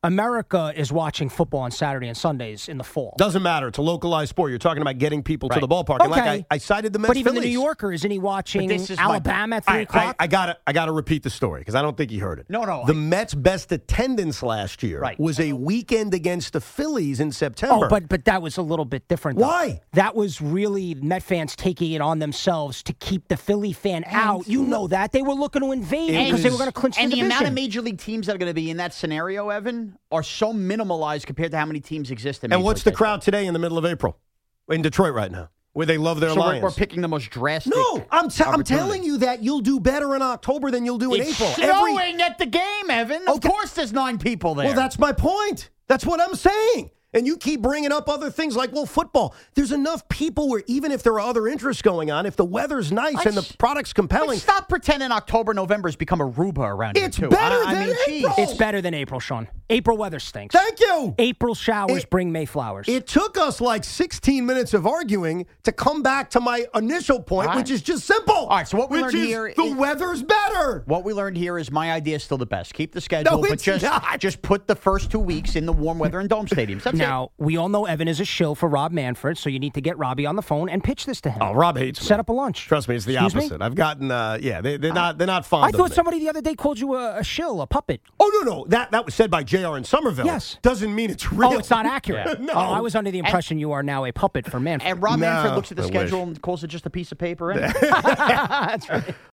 America is watching football on Saturday and Sundays in the fall. Doesn't matter. It's a localized sport. You're talking about getting people Right. to the ballpark. Okay. And like I, I cited the Mets But even Phillies. the New Yorker, isn't he watching But this is my- Alabama at three I, o'clock? I, I gotta, I gotta repeat the story because I don't think he heard it. No, no. The Mets' best attendance last year Right. was a weekend against the Phillies in September. Oh, but but that was a little bit different. Though. Why? That was really Met fans taking it on themselves to keep the Philly fan out. You know that. They were looking to invade because they were going to clinch and the the division. amount of major league teams that are going to be in that scenario, Evan, are so minimalized compared to how many teams exist in. and Major what's League the Baseball. crowd today in the middle of April in Detroit right now, where they love their So we're, Lions? we're picking the most drastic. no, I'm, t- I'm opportunity. telling you that you'll do better in October than you'll do in It's April. snowing at the game, Evan. Of course, there's nine people there. Well, that's my point. That's what I'm saying. And you keep bringing up other things like, well, football. There's enough people where even if there are other interests going on, if the weather's nice Let's- and the product's compelling, Let's stop pretending October, November has become Aruba around It's here, too. better I, I than mean, April. geez. It's better than April, Sean. April weather stinks. Thank you. April showers It- bring May flowers. It took us like sixteen minutes of arguing to come back to my initial point, All right. which is just simple. All right, so what we which learned is here the is- weather's better. What we learned here is my idea is still the best. Keep the schedule, but it's just not. just put the first two weeks in the warm weather and dome stadiums. That's now, we all know Evan is a shill for Rob Manfred, so you need to get Robbie on the phone and pitch this to him. Oh, Rob hates me. Set up a lunch. Trust me, it's the Excuse me? opposite. I've gotten, uh, yeah, they, they're not, they're not fond I of thought me. somebody the other day called you a, a shill, a puppet. Oh no, no, that that was said by J R in Somerville. Yes. Doesn't mean it's real. Oh, it's not accurate. No. Oh, I was under the impression you are now a puppet for Manfred. And Rob No, Manfred looks at the I schedule wish. and calls it just a piece of paper. Anyway. That's right.